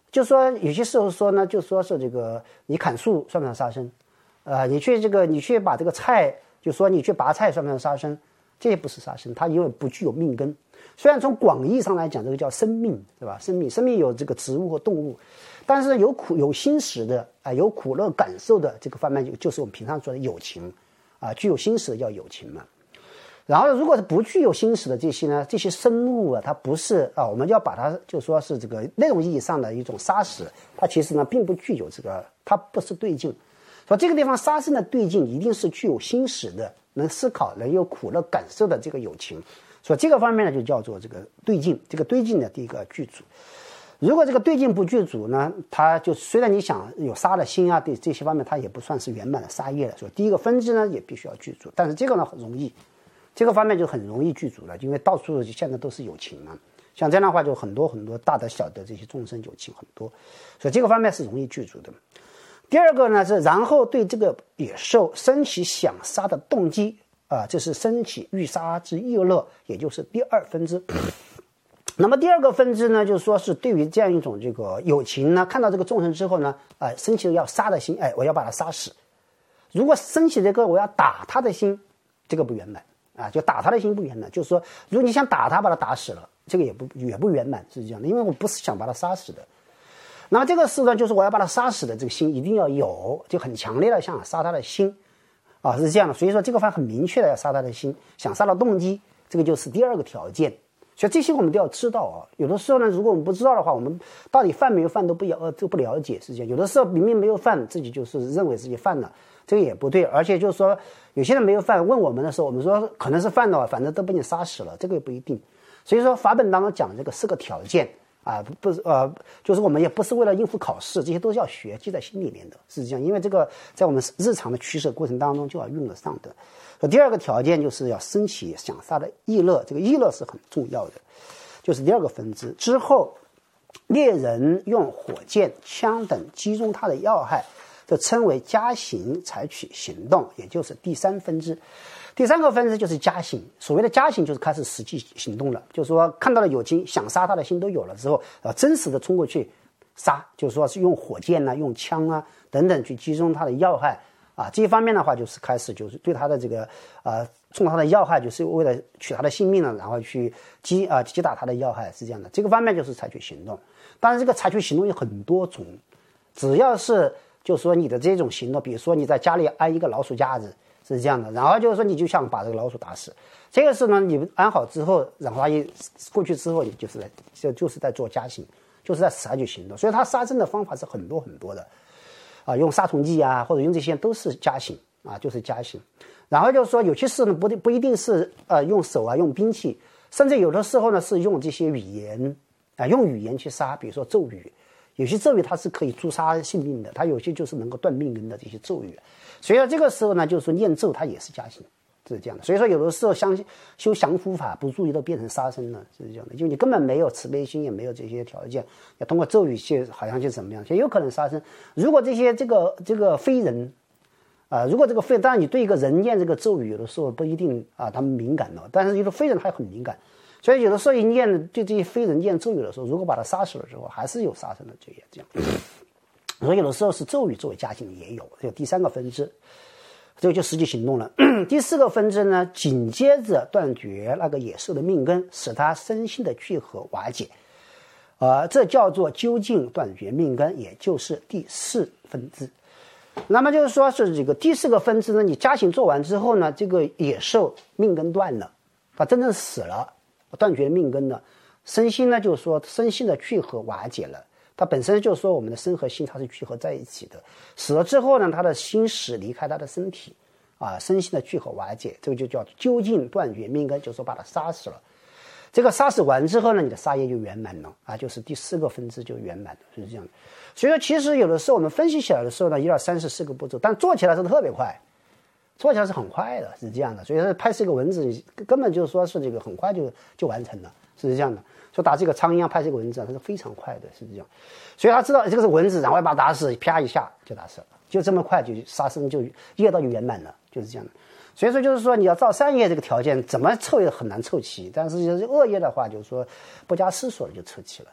就说有些时候说呢，就说是这个你砍树算不算杀生？呃，你去这个你去把这个菜，就说你去拔菜算不算杀生？这些不是杀生，它因为不具有命根。虽然从广义上来讲，这个叫生命，对吧？生命，生命有这个植物和动物，但是有苦有心识的啊、呃，有苦乐感受的这个方面就就是我们平常说的有情啊、呃，具有心识的叫有情嘛。然后如果是不具有心识的这些呢，这些生物啊，它不是啊，我们要把它就说是这个那种意义上的一种杀死，它其实呢并不具有这个，它不是对境。说这个地方杀生的对境一定是具有心识的，能思考、能有苦乐感受的这个有情。所以这个方面呢，就叫做这个对境。这个对境的第一个具足。如果这个对境不具足呢，它就虽然你想有杀的心啊，对这些方面它也不算是圆满的杀业了。所以第一个分支呢也必须要具足，但是这个呢很容易。这个方面就很容易具足了，因为到处现在都是有情嘛，像这样的话就很多很多大的小的这些众生有情很多，所以这个方面是容易具足的。第二个呢是，然后对这个野兽升起想杀的动机啊，这是升起欲杀之意乐，也就是第二分支。那么第二个分支呢，就是说是对于这样一种这个有情呢，看到这个众生之后呢，啊、呃，升起了要杀的心，哎，我要把它杀死。如果升起这个我要打他的心，这个不圆满。啊，就打他的心不圆满，就是说，如果你想打他，把他打死了，这个也不也不圆满，是这样的。因为我不是想把他杀死的，那么这个事呢，就是我要把他杀死的这个心一定要有，就很强烈的想杀他的心，啊，是这样的。所以说这个方很明确的要杀他的心，想杀的动机，这个就是第二个条件。所以这些我们都要知道啊。有的时候呢，如果我们不知道的话，我们到底犯没有犯都不了都不了解，是这样。有的时候明明没有犯，自己就是认为自己犯了。这个也不对，而且就是说，有些人没有犯，问我们的时候，我们说可能是犯了，反正都被你杀死了，这个也不一定。所以说法本当中讲这个四个条件啊，不是呃，就是我们也不是为了应付考试，这些都是要学，记在心里面的，是这样。因为这个在我们日常的取舍过程当中就要用得上的。第二个条件就是要升起想杀的意乐，这个意乐是很重要的，就是第二个分支。之后，猎人用火箭、枪等击中他的要害。这称为加行采取行动，也就是第三分支。第三个分支就是加行，所谓的加行就是开始实际行动了，就是说看到了有情想杀他的心都有了之后，呃，真实的冲过去杀，就是说是用火箭啊、用枪啊等等去击中他的要害啊。这一方面的话，就是开始就是对他的这个呃冲他的要害，就是为了取他的性命了，然后去击啊、呃、击打他的要害，是这样的。这个方面就是采取行动。当然，这个采取行动有很多种，只要是。就是说你的这种行动，比如说你在家里安一个老鼠夹子是这样的，然后就是说你就想把这个老鼠打死，这个是呢你安好之后，然后它一过去之后，你就是在就就是在做加行，就是在采取行动。所以它杀生的方法是很多很多的，啊，用杀虫剂啊，或者用这些都是加行啊，就是加行。然后就是说有些事呢不不一定是呃用手啊用兵器，甚至有的时候呢是用这些语言啊，用语言去杀，比如说咒语。有些咒语它是可以诛杀性命的，它有些就是能够断命根的这些咒语。所以说这个时候呢，就是说念咒它也是加行，是这样的。所以说有的时候相修降伏法不注意都变成杀生了，是这样的。就你根本没有慈悲心，也没有这些条件，要通过咒语去好像就怎么样，也有可能杀生。如果这些这个这个非人啊、呃，如果这个非，当然你对一个人念这个咒语，有的时候不一定啊他们敏感的，但是有的非人还很敏感。所以有的时候一念对这些非人念咒语的时候，如果把他杀死了之后，还是有杀生的罪业。这样，所以有的时候是咒语作为加行也有，有第三个分支，这个就实际行动了。第四个分支呢，紧接着断绝那个野兽的命根，使他身心的聚合瓦解，呃，这叫做究竟断绝命根，也就是第四分支。那么就是说是这个第四个分支呢，你加行做完之后呢，这个野兽命根断了，它真正死了。断绝命根呢，身心呢就是说身心的聚合瓦解了，它本身就是说我们的身和心它是聚合在一起的，死了之后呢，他的心识离开他的身体，啊，身心的聚合瓦解，这个就叫究竟断绝命根，就是说把他杀死了。这个杀死完之后呢，你的杀业就圆满了啊，就是第四个分支就圆满了，是这样的。所以说，其实有的时候我们分析起来的时候呢，一二三四四个步骤，但做起来是特别快。做起来是很快的，是这样的，所以说拍摄一个文字根本就是说是这个很快就就完成了，是这样的。说打这个苍蝇啊，拍这个文字啊，它是非常快的，是这样。所以他知道这个是文字，然后把它打死，啪一下就打死了，就这么快就杀生就业道就圆满了，就是这样的。所以说就是说你要造善业这个条件怎么凑也很难凑齐，但是就是恶业的话，就是说不加思索的就凑齐了。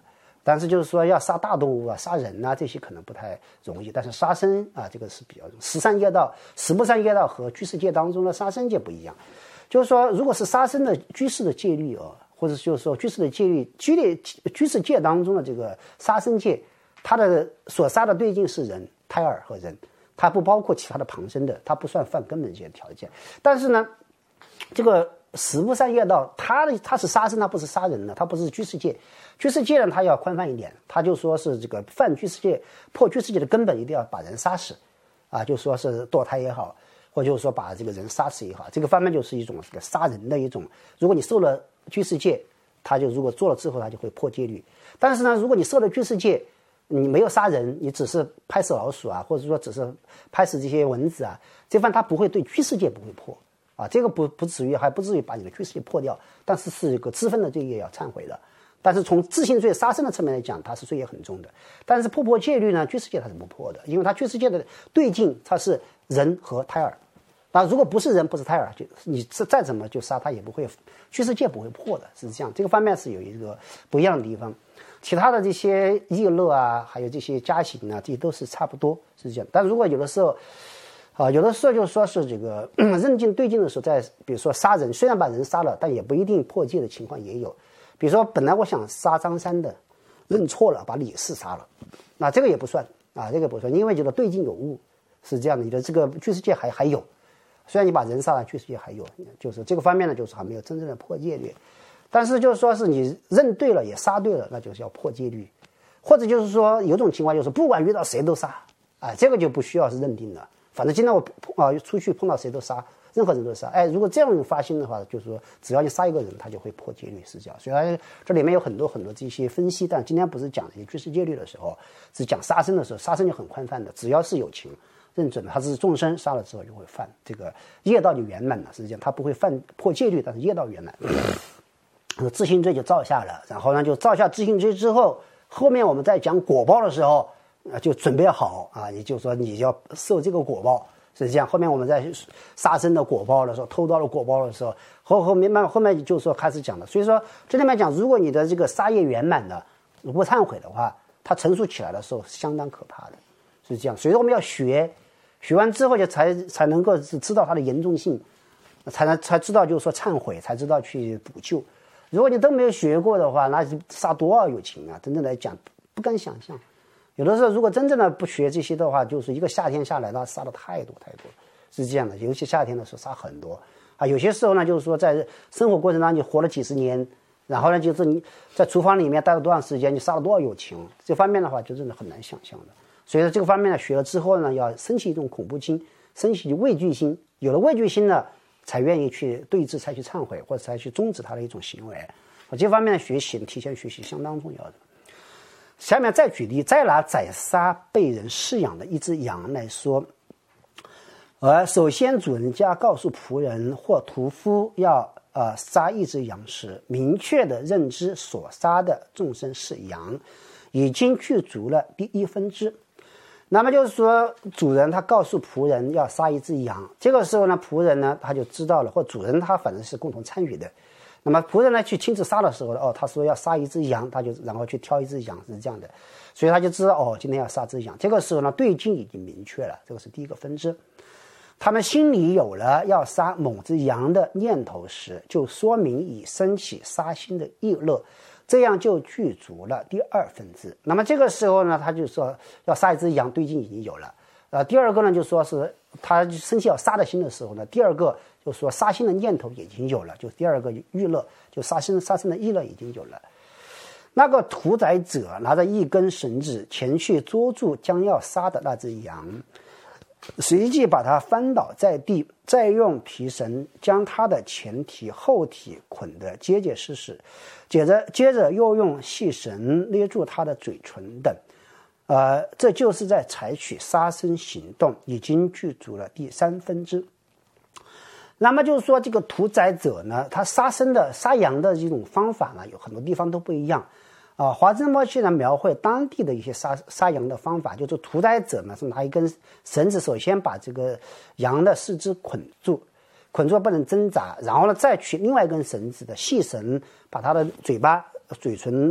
但是就是说要杀大动物啊、杀人啊这些可能不太容易，但是杀生啊这个是比较容易。十三业道、十不善业道和居士戒当中的杀生戒不一样，就是说如果是杀生的居士的戒律哦，或者就是说居士的戒律，居律居士戒当中的这个杀生戒，它的所杀的对境是人、胎儿和人，它不包括其他的旁生的，它不算犯根本戒条件。但是呢，这个十不善业道，它的它是杀生，它不是杀人的，它不是居士戒。居士戒呢，它要宽泛一点，它就说是这个犯居士戒、破居士戒的根本一定要把人杀死，啊，就说是堕胎也好，或者就是说把这个人杀死也好，这个方面就是一种这个杀人的一种。如果你受了居士戒，他就如果做了之后，他就会破戒律。但是呢，如果你受了居士戒，你没有杀人，你只是拍死老鼠啊，或者说只是拍死这些蚊子啊，这番他不会对居士戒不会破啊，这个不不至于还不至于把你的居士戒破掉，但是是一个知分的罪业要忏悔的。但是从自性罪杀生的层面来讲，它是罪业很重的。但是破破戒律呢，居士戒它是不破的，因为它居士戒的对境它是人和胎儿。那如果不是人不是胎儿，就你再怎么就杀他也不会，居士戒不会破的，是这样。这个方面是有一个不一样的地方。其他的这些业乐啊，还有这些加行啊，这些都是差不多，是这样。但如果有的时候，啊，有的时候就说是这个认境对境的时候，在比如说杀人，虽然把人杀了，但也不一定破戒的情况也有。比如说本来我想杀张三的，认错了把李四杀了，那这个也不算啊，这个不算，因为觉得对境有误，是这样的。你的这个居士戒还还有，虽然你把人杀了，居士戒还有，就是这个方面呢，就是还没有真正的破戒律。但是就是说是你认对了也杀对了，那就是要破戒律。或者就是说有种情况就是不管遇到谁都杀，啊，这个就不需要是认定了，反正今天我啊出去碰到谁都杀，任何人都杀。哎，如果这样发心的话，就是说只要你杀一个人，他就会破戒律，是这样。所以这里面有很多很多这些分析，但今天不是讲这些居士戒律的时候，是讲杀生的时候，杀生就很宽泛的，只要是有情认准他是众生，杀了之后就会犯这个业道就圆满了，是这样，他不会犯破戒律，但是业道圆满。自性罪就造下了，然后呢就造下自性罪之后，后面我们在讲果报的时候啊，就准备好啊，也就是说你要受这个果报，是这样。后面我们在杀生的果报的时候，偷盗的果报的时候，后后面慢后面就是说开始讲的。所以说这里面讲，如果你的这个杀业圆满的不忏悔的话，它成熟起来的时候是相当可怕的，是这样。所以说我们要学，学完之后就才才能够知道它的严重性，才能才知道就是说忏悔，才知道去补救。如果你都没有学过的话，那杀多少有情啊！真正来讲，不敢想象。有的时候，如果真正的不学这些的话，就是一个夏天下来，那杀的太多太多，是这样的。尤其夏天的时候杀很多啊。有些时候呢，就是说在生活过程当中，你活了几十年，然后呢，就是你在厨房里面待了多长时间，你杀了多少有情，这方面的话，就真的很难想象的。所以说这个方面呢，学了之后呢，要升起一种恐怖心，升起畏惧心。有了畏惧心呢，才愿意去对峙，才去忏悔，或者才去终止他的一种行为。这方面的学习，提前学习相当重要的。下面再举例，再拿宰杀被人饲养的一只羊来说。而首先主人家告诉仆人或屠夫要呃杀一只羊时，明确的认知所杀的众生是羊，已经具足了第一分支。那么就是说，主人他告诉仆人要杀一只羊，这个时候呢，仆人呢他就知道了，或主人他反正是共同参与的。那么仆人呢去亲自杀的时候呢，哦，他说要杀一只羊，他就然后去挑一只羊，是这样的，所以他就知道哦，今天要杀只羊。这个时候呢，对境已经明确了，这个是第一个分支。他们心里有了要杀某只羊的念头时，就说明已升起杀心的意乐。这样就具足了第二分支。那么这个时候呢，他就说要杀一只羊，对境已经有了。呃，第二个呢，就说是他生气要杀的心的时候呢，第二个就说杀心的念头已经有了，就第二个欲乐，就杀心杀生的意乐已经有了。那个屠宰者拿着一根绳子前去捉住将要杀的那只羊，随即把它翻倒在地，再用皮绳将它的前蹄后蹄捆得结结实实，接着接着又用细绳勒住它的嘴唇等，呃，这就是在采取杀生行动，已经具足了第三分支。那么就是说，这个屠宰者呢，他杀生的杀羊的这种方法呢，有很多地方都不一样。啊，华真摩现在描绘当地的一些杀杀羊的方法，就是屠宰者呢是拿一根绳子，首先把这个羊的四肢捆住，捆住不能挣扎，然后呢再取另外一根绳子的细绳，把它的嘴巴、嘴唇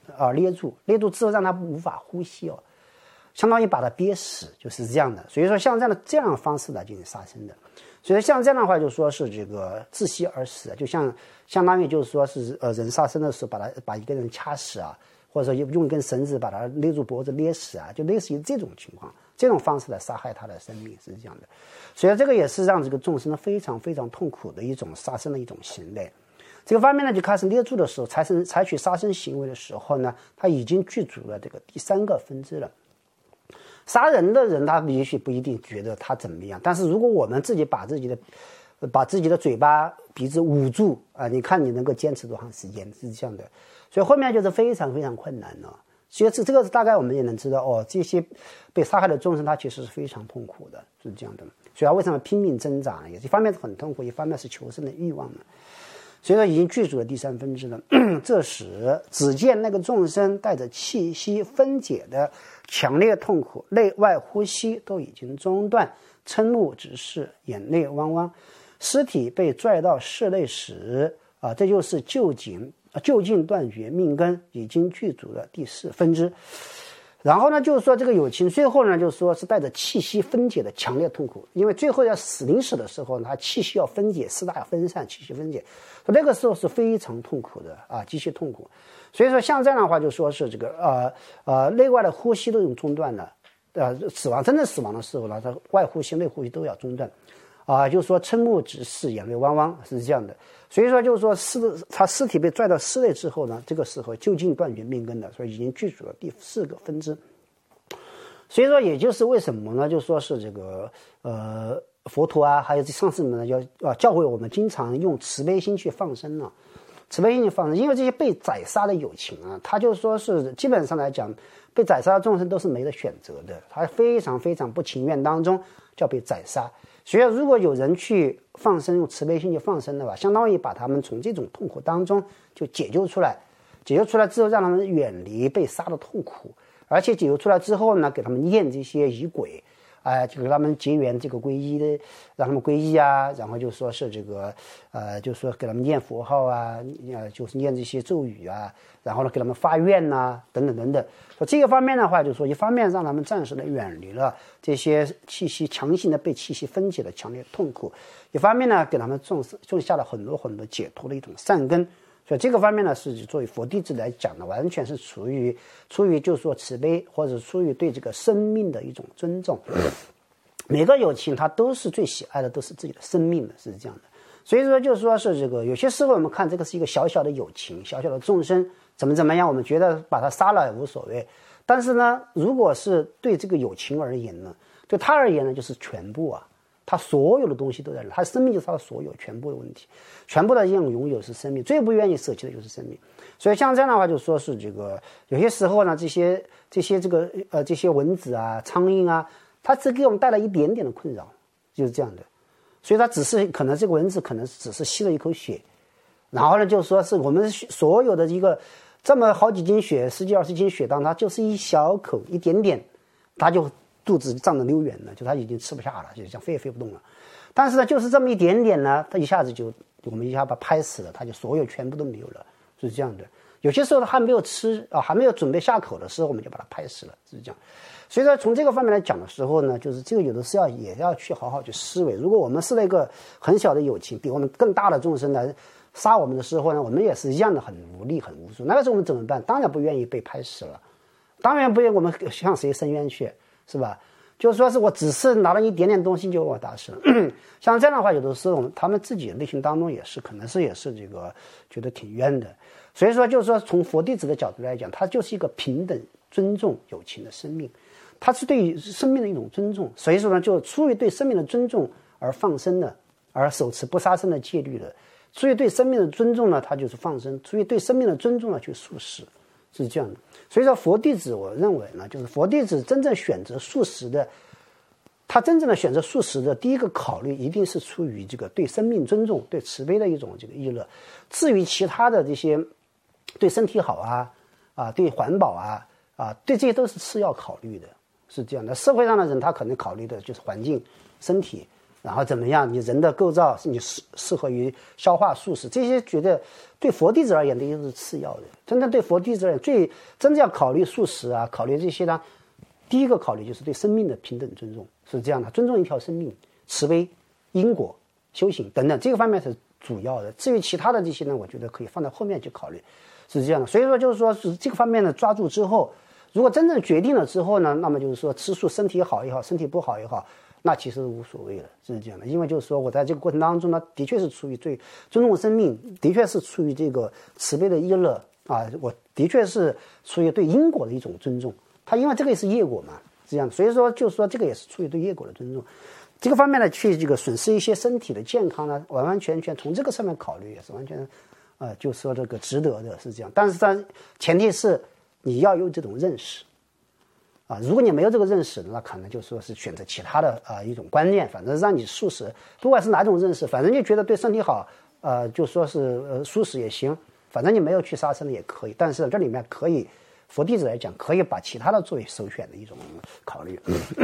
啊捏住，捏住之后让他无法呼吸哦，相当于把他憋死，就是这样的。所以说像这样的这样的方式来进行杀生的。所以像这样的话，就说是这个窒息而死，就像相当于就是说是呃人杀生的时候，把他把一个人掐死啊，或者说用一根绳子把他勒住脖子勒死啊，就类似于这种情况，这种方式来杀害他的生命是这样的。所以这个也是让这个众生非常非常痛苦的一种杀生的一种行为。这个方面呢，就开始捏住的时候，采生采取杀生行为的时候呢，他已经具足了这个第三个分支了。杀人的人他也许不一定觉得他怎么样，但是如果我们自己把自己的把自己的嘴巴鼻子捂住啊，你看你能够坚持多长时间，是这样的。所以后面就是非常非常困难了。所以这这个大概我们也能知道哦，这些被杀害的众生他其实是非常痛苦的，是这样的。所以他为什么拼命挣扎呢？也一方面是很痛苦，一方面是求生的欲望呢。所以说已经具足了第三分支了。这时只见那个众生带着气息分解的强烈痛苦，内外呼吸都已经中断，瞠目直视，眼泪汪汪。尸体被拽到室内时啊，这就是就近就近断绝命根，已经具足了第四分支。然后呢，就是说这个有情最后呢，就是说是带着气息分解的强烈痛苦，因为最后要死临死的时候呢，他气息要分解，四大分散，气息分解，那个时候是非常痛苦的啊，极其痛苦。所以说像这样的话，就说是这个呃呃内外的呼吸都有中断了，呃死亡真正死亡的时候呢，他外呼吸内呼吸都要中断。啊，就是说瞠目直视，眼泪汪汪，是这样的。所以说就是说尸他尸体被拽到室内之后呢，这个时候就近断绝命根的，所以已经具足了第四个分支。所以说也就是为什么呢，就说是这个呃佛陀啊，还有这上师们呢，要啊教会我们经常用慈悲心去放生呢、啊，慈悲心去放生，因为这些被宰杀的有情啊，他就说是基本上来讲，被宰杀的众生都是没得选择的，他非常非常不情愿当中叫被宰杀。所以如果有人去放生，用慈悲心去放生的话，相当于把他们从这种痛苦当中就解救出来，解救出来之后让他们远离被杀的痛苦，而且解救出来之后呢，给他们念这些仪轨，啊、呃，就给他们结缘这个皈依的，让他们皈依啊，然后就说是这个，呃，就说给他们念佛号啊，呃，就是念这些咒语啊，然后呢给他们发愿呐、啊，等等等等。说这个方面的话，就是说一方面让他们暂时的远离了这些气息强行的被气息分解的强烈痛苦，一方面呢给他们种种下了很多很多解脱的一种善根。所以这个方面呢，是作为佛弟子来讲呢，完全是出于出于就是说慈悲，或者出于对这个生命的一种尊重。每个有情他都是最喜爱的，都是自己的生命的，是这样的。所以说就是说是这个有些时候我们看这个是一个小小的有情，小小的众生怎么怎么样，我们觉得把他杀了也无所谓。但是呢，如果是对这个有情而言呢，对他而言呢，就是全部啊。他所有的东西都在这，他生命就是他的所有全部的问题，全部的拥拥有是生命，最不愿意舍弃的就是生命。所以像这样的话，就说是这个有些时候呢，这些这些这个呃这些蚊子啊、苍蝇啊，它只给我们带来一点点的困扰，就是这样的。所以它只是可能这个蚊子可能只是吸了一口血，然后呢，就说是我们所有的一个这么好几斤血，十几二十斤血当它就是一小口一点点，它就肚子胀得溜圆了，就他已经吃不下了，就像飞也飞不动了。但是呢，就是这么一点点呢，他一下子就我们一下把它拍死了，他就所有全部都没有了，是这样的。有些时候他还没有吃啊，还没有准备下口的时候，我们就把它拍死了，是这样。所以说从这个方面来讲的时候呢，就是这个有的是要也要去好好去思维。如果我们是那个很小的有情，比我们更大的众生来杀我们的时候呢，我们也是一样的很无力很无助。那个时候我们怎么办？当然不愿意被拍死了，当然不愿意我们向谁伸冤去。是吧？就是说是我只是拿了一点点东西就把我打死了。像这样的话，有的时候他们自己内心当中也是可能是也是这个觉得挺冤的。所以说就是说从佛弟子的角度来讲，他就是一个平等尊重有情的生命，他是对于生命的一种尊重。所以说呢，就出于对生命的尊重而放生的，而手持不杀生的戒律的。出于对生命的尊重呢，他就是放生；出于对生命的尊重呢，去素食。是这样的。所以说佛弟子我认为呢，就是佛弟子真正选择素食的，他真正的选择素食的第一个考虑一定是出于这个对生命尊重、对慈悲的一种这个意乐。至于其他的这些对身体好啊啊对环保啊啊对这些都是次要考虑的，是这样的。社会上的人他可能考虑的就是环境、身体然后怎么样，你人的构造是你适适合于消化素食，这些觉得对佛弟子而言这些都是次要的。真正对佛弟子而言，最真正要考虑素食啊，考虑这些呢，第一个考虑就是对生命的平等尊重，是这样的，尊重一条生命，慈悲、因果、修行等等，这个方面是主要的。至于其他的这些呢，我觉得可以放在后面去考虑，是这样的。所以说就是说是这个方面呢抓住之后，如果真正决定了之后呢，那么就是说吃素身体好也好，身体不好也好，那其实无所谓了，是这样的。因为就是说我在这个过程当中呢，的确是出于最尊重生命，的确是出于这个慈悲的依乐啊，我的确是出于对因果的一种尊重。它因为这个也是业果嘛，这样，所以说就是说这个也是出于对业果的尊重。这个方面呢，去这个损失一些身体的健康呢，完完全全从这个上面考虑也是完全，呃，就说这个值得的，是这样。但是它前提是你要有这种认识。啊，如果你没有这个认识，那可能就说是选择其他的啊、呃、一种观念，反正让你素食，不管是哪种认识，反正就觉得对身体好，呃，就说是呃素食也行，反正你没有去杀生的也可以。但是这里面可以，佛弟子来讲，可以把其他的作为首选的一种考虑。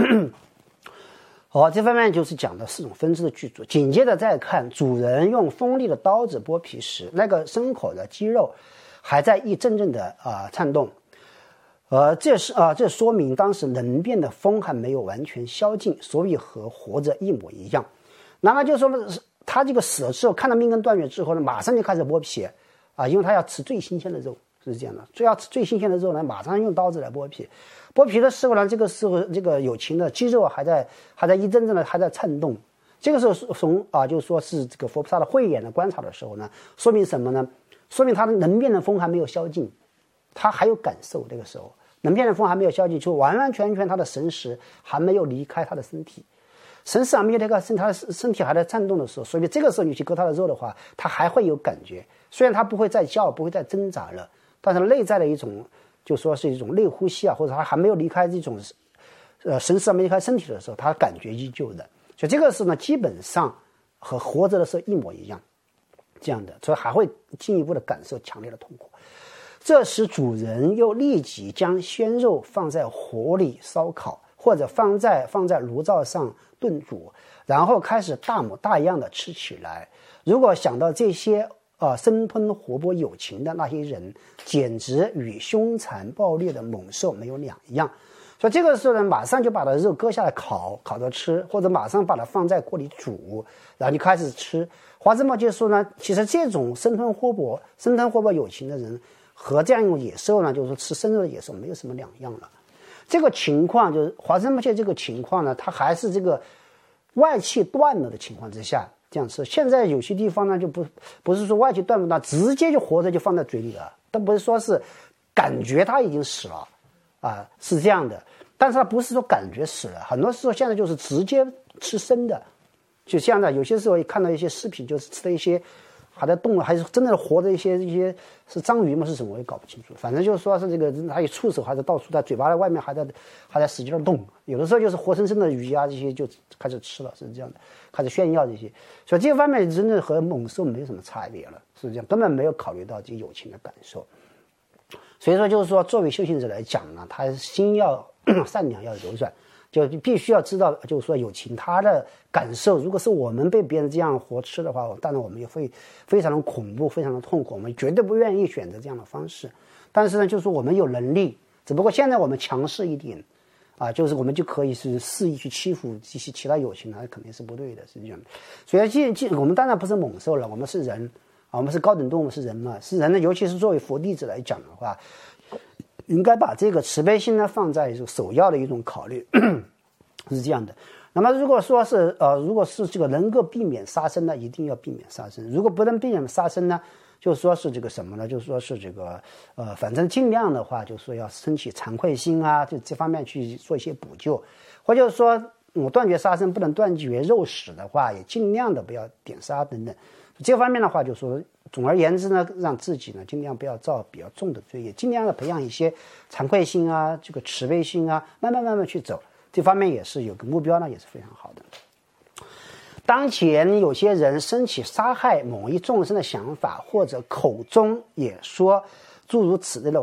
好，这方面就是讲的四种分支的剧组。紧接着再看，主人用锋利的刀子剥皮时，那个牲口的肌肉还在一阵阵的啊、呃、颤动。呃，这是啊、呃，这说明当时能变的风还没有完全消尽，所以和活着一模一样。那么就说他这个死了之后，看到命根断绝之后呢，马上就开始剥皮啊，因为他要吃最新鲜的肉，是这样的。最要吃最新鲜的肉呢，马上用刀子来剥皮。剥皮的时候呢，这个时候这个有情的肌肉还在还在一阵阵的还在颤动。这个时候从啊，就是说是这个佛菩萨的慧眼的观察的时候呢，说明什么呢？说明他的能变的风还没有消尽，他还有感受。这个时候。能变的风还没有消尽，就完完全全他的神识还没有离开他的身体，神识还没有离开身，他的身体还在颤动的时候，所以这个时候你去割他的肉的话，他还会有感觉。虽然他不会再叫，不会再挣扎了，但是内在的一种，就说是一种内呼吸啊，或者他还没有离开这种，呃，神识还没离开身体的时候，他感觉依旧的。所以这个是呢，基本上和活着的时候一模一样，这样的，所以还会进一步的感受强烈的痛苦。这时主人又立即将鲜肉放在火里烧烤，或者放在放在炉灶上炖煮，然后开始大模大样的吃起来。如果想到这些呃生吞活剥有情的那些人，简直与凶残暴烈的猛兽没有两样。所以这个时候呢，马上就把它肉割下来烤，烤着吃，或者马上把它放在锅里煮，然后就开始吃。华兹莫就说呢，其实这种生吞活剥、生吞活剥有情的人，和这样一种野兽呢，就是说吃生肉的野兽没有什么两样了。这个情况就是华兹莫切这个情况呢，它还是这个外气断了的情况之下这样吃。现在有些地方呢，就不不是说外气断不断，直接就活着就放在嘴里了，都不是说是感觉它已经死了啊，是这样的。但是它不是说感觉死了，很多时候现在就是直接吃生的，就像的有些时候也看到一些视频，就是吃的一些。还在动了，还是真的活的一些一些是章鱼吗？是什么？我也搞不清楚。反正就是说是这个，还有触手还在到处在嘴巴的外面还在还在使劲的动。有的时候就是活生生的鱼啊，这些就开始吃了，是这样的，开始炫耀这些。所以这方面真的和猛兽没什么差别了，是这样，根本没有考虑到这友情的感受。所以说就是说，作为修行者来讲呢，他心要善良，要柔软。就必须要知道，就是说友情他的感受，如果是我们被别人这样活吃的话，当然我们也会非常的恐怖，非常的痛苦，我们绝对不愿意选择这样的方式。但是呢，就是说我们有能力，只不过现在我们强势一点，啊，就是我们就可以是肆意去欺负这些其他友情，那肯定是不对的，是这样的。所以既既我们当然不是猛兽了，我们是人啊，我们是高等动物，是人嘛，是人呢，尤其是作为佛弟子来讲的话。应该把这个慈悲心呢放在首要的一种考虑，是这样的。那么如果说是呃，如果是这个能够避免杀生呢，一定要避免杀生；如果不能避免杀生呢，就说是这个什么呢？就说是这个呃，反正尽量的话，就说要升起惭愧心啊，就这方面去做一些补救，或者说我、嗯、断绝杀生不能断绝肉食的话，也尽量的不要点杀等等。这方面的话，就说总而言之呢，让自己呢尽量不要造比较重的罪业，尽量的培养一些惭愧心啊，这个慈悲心啊，慢慢慢慢去走。这方面也是有个目标呢，也是非常好的。当前有些人升起杀害某一众生的想法，或者口中也说诸如此类的话，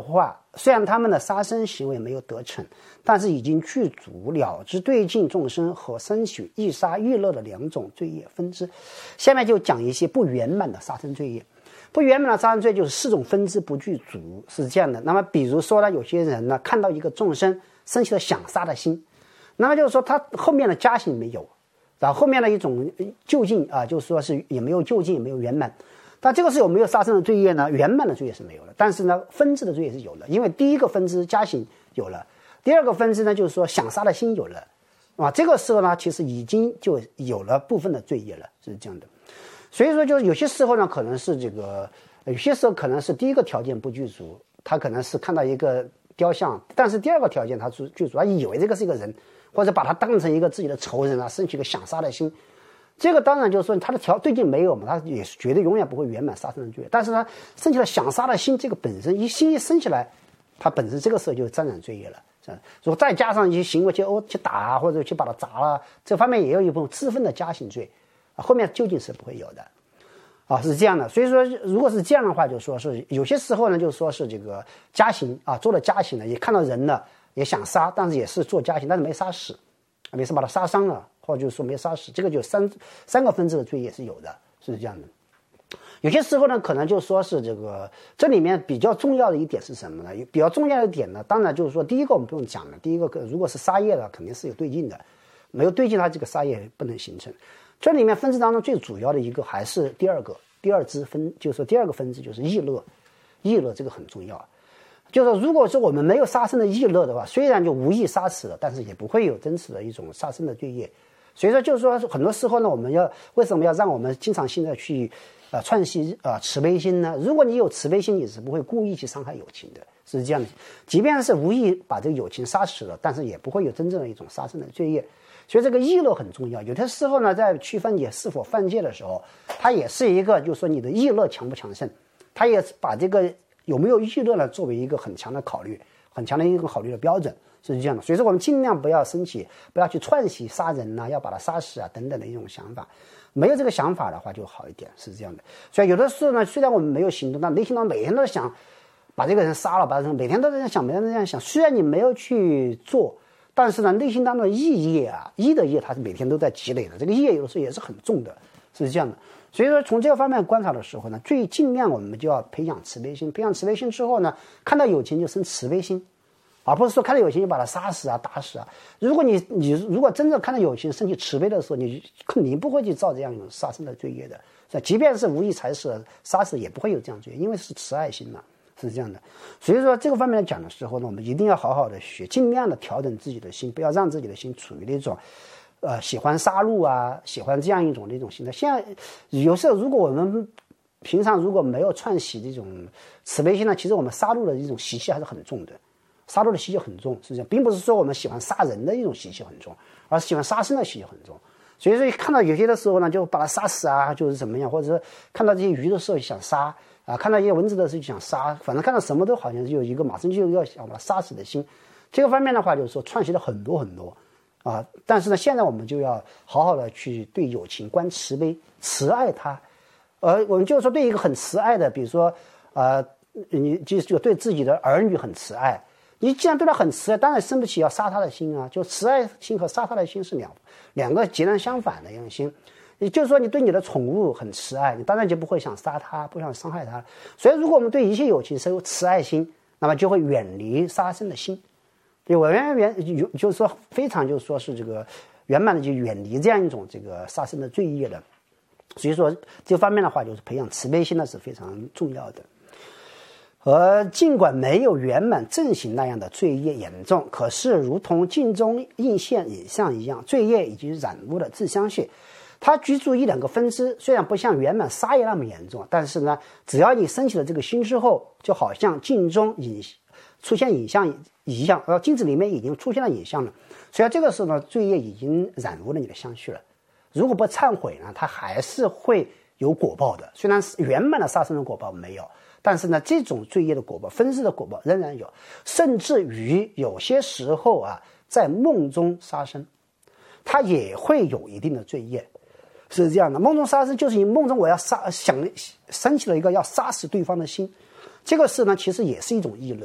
虽然他们的杀生行为没有得逞，但是已经具足了知对境众生和生取易杀易乐的两种罪业分支。下面就讲一些不圆满的杀生罪业。不圆满的杀生罪就是四种分支不具足，是这样的。那么比如说呢，有些人呢看到一个众生生起了想杀的心，那么就是说他后面的加行没有，然后后面的一种究竟啊，就是说是也没有究竟，也没有圆满。但这个是有没有杀生的罪业呢？圆满的罪业是没有的，但是呢，分支的罪业是有的。因为第一个分支加行有了，第二个分支呢，就是说想杀的心有了，啊，这个时候呢，其实已经就有了部分的罪业了，是这样的。所以说，就是有些时候呢，可能是这个，有些时候可能是第一个条件不具足，他可能是看到一个雕像，但是第二个条件他具具足，他以为这个是一个人，或者把他当成一个自己的仇人啊，生起一个想杀的心。这个当然就是说他的条对境没有嘛，他也是绝对永远不会圆满杀生的罪。但是呢，生起了想杀的心，这个本身一心一生起来，他本身这个时候就沾染罪业了。如果再加上一些行为去殴去打或者去把它砸了，这方面也有一部分自分的加行罪，后面究竟是不会有的，啊，是这样的。所以说，如果是这样的话，就说是有些时候呢，就说是这个加行啊，做了加行了，也看到人了，也想杀，但是也是做加行，但是没杀死，没是把他杀伤了。或者就是说没杀死，这个就三三个分支的罪业是有的，是这样的。有些时候呢，可能就说是这个这里面比较重要的一点是什么呢？比较重要的一点呢，当然就是说，第一个我们不用讲了，第一个如果是杀业的，肯定是有对境的，没有对境，它这个杀业不能形成。这里面分支当中最主要的一个还是第二个，第二支分，就是说第二个分支就是意乐，意乐这个很重要。就是说如果说我们没有杀生的意乐的话，虽然就无意杀死了，但是也不会有真实的一种杀生的罪业。所以说，就是说，很多时候呢，我们要为什么要让我们经常性的去，呃，串习啊、呃、慈悲心呢？如果你有慈悲心，你是不会故意去伤害友情的，是这样的。即便是无意把这个友情杀死了，但是也不会有真正的一种杀生的罪业。所以这个意乐很重要。有的时候呢，在区分你是否犯戒的时候，它也是一个，就是说你的意乐强不强盛，它也把这个有没有意乐呢作为一个很强的考虑，很强的一个考虑的标准。是这样的，所以说我们尽量不要升起，不要去串习杀人呐、啊，要把他杀死啊等等的一种想法。没有这个想法的话就好一点，是这样的。所以有的时候呢，虽然我们没有行动，但内心当中每天都在想把这个人杀了，把这个人每天都在想，每天都在想。虽然你没有去做，但是呢，内心当中的意业啊，意的业，它是每天都在积累的。这个业有的时候也是很重的，是这样的。所以说，从这个方面观察的时候呢，最尽量我们就要培养慈悲心。培养慈悲心之后呢，看到友情就生慈悲心。而不是说看到友情就把他杀死啊、打死啊。如果你你如果真正看到友情升起慈悲的时候，你肯定不会去造这样一种杀生的罪业的。即便是无意踩死、杀死，也不会有这样罪业，因为是慈爱心嘛，是这样的。所以说这个方面来讲的时候呢，我们一定要好好的学，尽量的调整自己的心，不要让自己的心处于那种，呃，喜欢杀戮啊，喜欢这样一种那种心态。现在有时候如果我们平常如果没有串习这种慈悲心呢，其实我们杀戮的一种习气还是很重的。杀戮的习气很重，实际上并不是说我们喜欢杀人的一种习气很重，而是喜欢杀生的习气很重。所以说看到有些的时候呢，就把它杀死啊，就是怎么样，或者是看到这些鱼的时候想杀啊，看到一些蚊子的时候想杀，反正看到什么都好像有一个马上就要想把它杀死的心。这个方面的话，就是说串习了很多很多啊。但是呢，现在我们就要好好的去对友情观慈悲，慈爱他。呃，我们就是说对一个很慈爱的，比如说呃，你就就对自己的儿女很慈爱。你既然对他很慈爱，当然生不起要杀他的心啊！就慈爱心和杀他的心是两两个截然相反的一种心。也就是说，你对你的宠物很慈爱，你当然就不会想杀它，不想伤害它。所以，如果我们对一切友情是有慈爱心，那么就会远离杀生的心。对，我原原就是说非常就是说是这个圆满的就远离这样一种这个杀生的罪业的。所以说，这方面的话，就是培养慈悲心呢是非常重要的。而尽管没有圆满正行那样的罪业严重，可是如同镜中映现影像一样，罪业已经染污了自相续。它居住一两个分支，虽然不像圆满杀业那么严重，但是呢，只要你升起了这个心之后，就好像镜中影出现影像一样，而镜子里面已经出现了影像了。所以这个时候呢，罪业已经染污了你的相续了。如果不忏悔呢，它还是会有果报的。虽然圆满的杀生的果报没有，但是呢，这种罪业的果报、分支的果报仍然有，甚至于有些时候啊，在梦中杀生，它也会有一定的罪业，是这样的。梦中杀生就是你梦中我要杀，想升起了一个要杀死对方的心，这个事呢，其实也是一种意乐，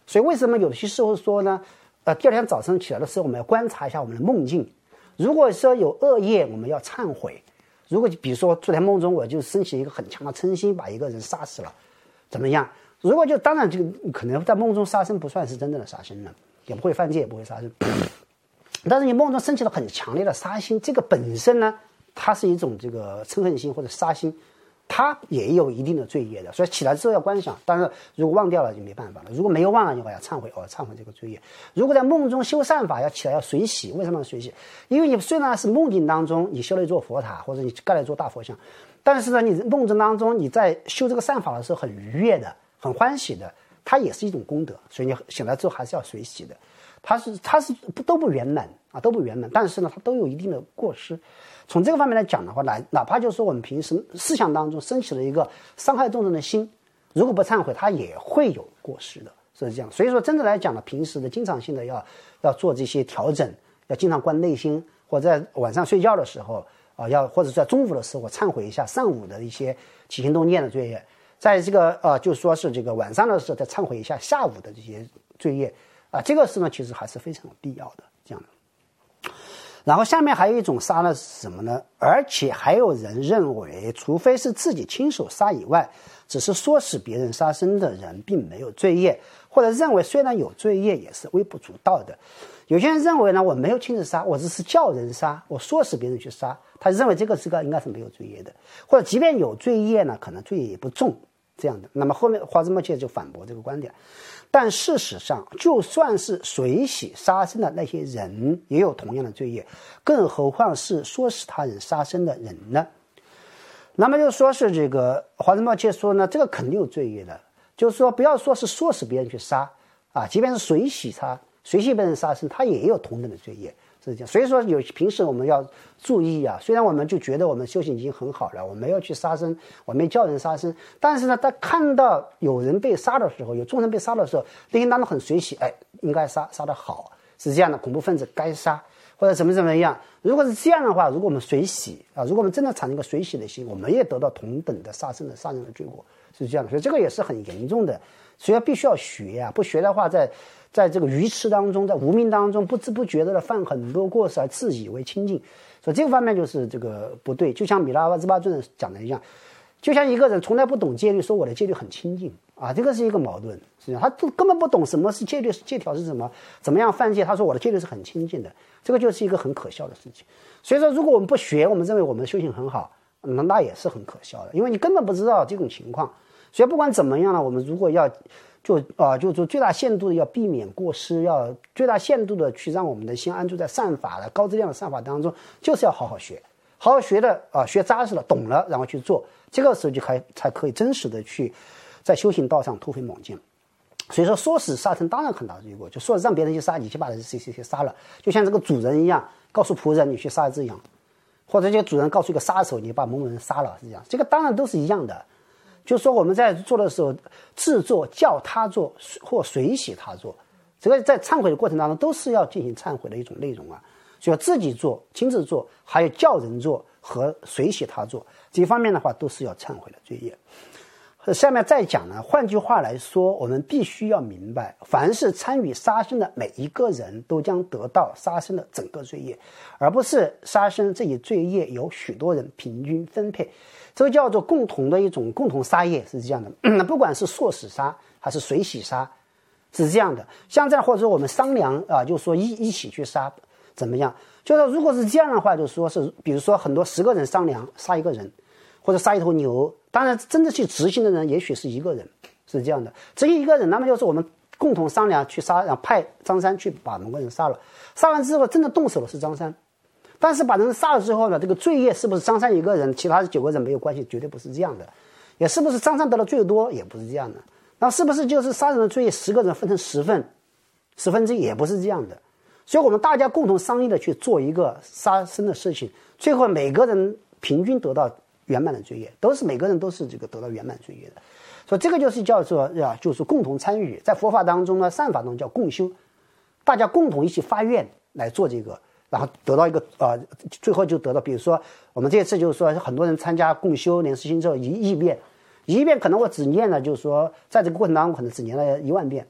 所以为什么有些时候说呢，呃，第二天早晨起来的时候，我们要观察一下我们的梦境。如果说有恶业，我们要忏悔。如果比如说昨天梦中我就升起一个很强的嗔心，把一个人杀死了，怎么样？如果就当然就可能在梦中杀生不算是真正的杀生了，也不会犯戒，也不会杀生。但是你梦中升起了很强烈的杀心，这个本身呢，它是一种这个嗔恨心或者杀心，它也有一定的罪业的。所以起来之后要观想，当然如果忘掉了就没办法了，如果没有忘了的话要忏悔，哦，忏悔这个罪业。如果在梦中修善法，要起来要随喜。为什么要随喜？因为你虽然是梦境当中你修了一座佛塔，或者你盖了一座大佛像，但是呢，你梦境当中你在修这个善法的时候很愉悦的，很欢喜的，它也是一种功德，所以你醒来之后还是要随喜的。它是它是都不圆满啊，都不圆满，但是呢，它都有一定的过失。从这个方面来讲的话，哪哪怕就是说我们平时思想当中升起了一个伤害众生的心，如果不忏悔，它也会有过失的，是这样。所以说，真的来讲呢，平时的经常性的要要做这些调整，要经常观内心，或者在晚上睡觉的时候啊，要或者在中午的时候忏悔一下上午的一些起心动念的罪业，在这个呃，就说是这个晚上的时候再忏悔一下下午的这些罪业啊，这个是呢，其实还是非常有必要的这样的。然后下面还有一种杀呢是什么呢？而且还有人认为，除非是自己亲手杀以外，只是唆使别人杀生的人并没有罪业，或者认为虽然有罪业也是微不足道的。有些人认为呢，我没有亲自杀，我只是叫人杀，我唆使别人去杀，他认为这个这个应该是没有罪业的，或者即便有罪业呢，可能罪业也不重这样的。那么后面华兹莫切就反驳这个观点。但事实上，就算是随喜杀生的那些人也有同样的罪业，更何况是唆使他人杀生的人呢？那么就说是这个华兹莫切说呢，这个肯定有罪业的，就是说不要说是唆使别人去杀啊，即便是随喜他随喜别人杀生，他也有同等的罪业，是这样。所以说有平时我们要注意啊，虽然我们就觉得我们修行已经很好了，我没有去杀生，我没叫人杀生，但是呢，他看到有人被杀的时候，有众生被杀的时候，内心当中很随喜，哎，应该杀，杀得好，是这样的，恐怖分子该杀，或者怎么怎么样。如果是这样的话，如果我们随喜啊，如果我们真的产生一个随喜的心，我们也得到同等的杀生的杀人的罪过，是这样的。所以这个也是很严重的，所以必须要学啊，不学的话，在在这个愚痴当中，在无明当中，不知不觉的犯很多过失，而自以为清净。所以这个方面就是这个不对，就像米拉瓦兹巴尊讲的一样，就像一个人从来不懂戒律，说我的戒律很清净啊，这个是一个矛盾。实际上他根本不懂什么是戒律，戒条是什么，怎么样犯戒，他说我的戒律是很清净的，这个就是一个很可笑的事情。所以说，如果我们不学，我们认为我们的修行很好，那那也是很可笑的，因为你根本不知道这种情况。所以不管怎么样呢，我们如果要就啊、呃，就就最大限度的要避免过失，要最大限度的去让我们的心安住在善法的高质量的善法当中，就是要好好学，好好学的啊、呃，学扎实了，懂了，然后去做，这个时候就还才可以真实的去在修行道上突飞猛进。所以说，唆使杀生当然很大罪过，就说让别人去杀，你去把人谁谁谁杀了，就像这个主人一样，告诉仆人你去杀一只羊，或者这个主人告诉一个杀手你把某某人杀了，是这样，这个当然都是一样的。就是说我们在做的时候，自做叫他做或随喜他做，这个在忏悔的过程当中都是要进行忏悔的一种内容啊。所以自己做、亲自做，还有叫人做和随喜他做，这一方面的话都是要忏悔的罪业。下面再讲呢，换句话来说，我们必须要明白，凡是参与杀生的每一个人都将得到杀生的整个罪业，而不是杀生这一罪业由许多人平均分配。这个叫做共同的一种共同杀业，是这样的。那不管是唆使杀还是随喜杀，是这样的。像这样，或者说我们商量啊，就说一一起去杀，怎么样？就是说如果是这样的话，就说是比如说很多十个人商量杀一个人，或者杀一头牛，当然真的去执行的人也许是一个人，是这样的。执行一个人，那么就是我们共同商量去杀，然后派张三去把某个人杀了，杀完之后真的动手了是张三。但是把人杀了之后呢，这个罪业是不是张三一个人，其他九个人没有关系？绝对不是这样的。也是不是张三得了最多？也不是这样的。那是不是就是杀人的罪业十个人分成十份，十分之一？也不是这样的。所以我们大家共同商议的去做一个杀生的事情，最后每个人平均得到圆满的罪业，都是每个人都是这个得到圆满罪业的。所以这个就是叫做啊，就是共同参与。在佛法当中呢，善法中叫共修，大家共同一起发愿来做这个。然后得到一个呃，最后就得到，比如说我们这次就是说，很多人参加共修念四心咒一亿遍，一亿遍可能我只念了，就是说在这个过程当中可能只念了一万遍，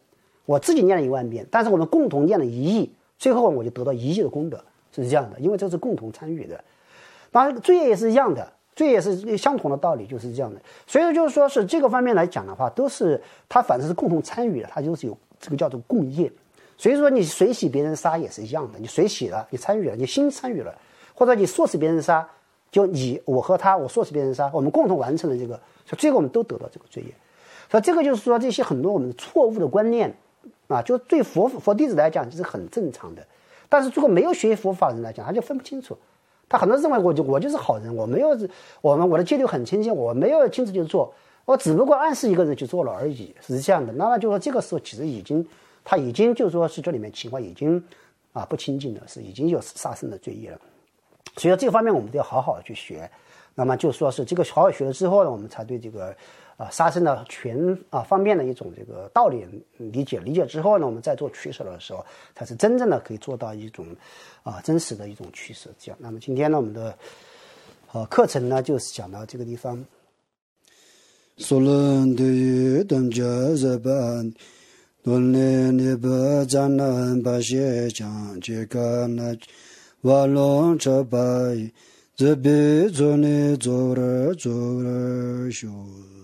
我自己念了一万遍，但是我们共同念了一亿，最后我就得到一亿的功德，是这样的，因为这是共同参与的。当然罪业也是一样的，罪业也是相同的道理，就是这样的。所以就是说是这个方面来讲的话，都是它反正是共同参与的，它就是有这个叫做共业。所以说你水洗别人杀也是一样的，你水洗了，你参与了，你心参与了，或者你唆使别人杀，就你我和他，我唆使别人杀，我们共同完成了这个，所以最后我们都得到这个罪业。所以这个就是说这些很多我们错误的观念啊，就对佛佛弟子来讲是很正常的，但是如果没有学习佛法的人来讲，他就分不清楚。他很多人认为我就我就是好人，我没有我们我的戒律很清晰，我没有亲自去做，我只不过暗示一个人去做了而已，是这样的。那么就说这个时候其实已经他已经就是说是这里面情况已经啊不清净了，是已经有杀生的罪业了。所以这个方面我们都要好好的去学。那么就说是这个好好学了之后呢，我们才对这个啊杀生的全啊方面的一种这个道理理解理解之后呢，我们再做取舍的时候，才是真正的可以做到一种啊真实的一种取舍。这样，那么今天呢，我们的呃课程呢就是讲到这个地方。 索伦的与等家日本伦理尼不占南巴些讲这个那瓦隆车白这边做呢做了做了修。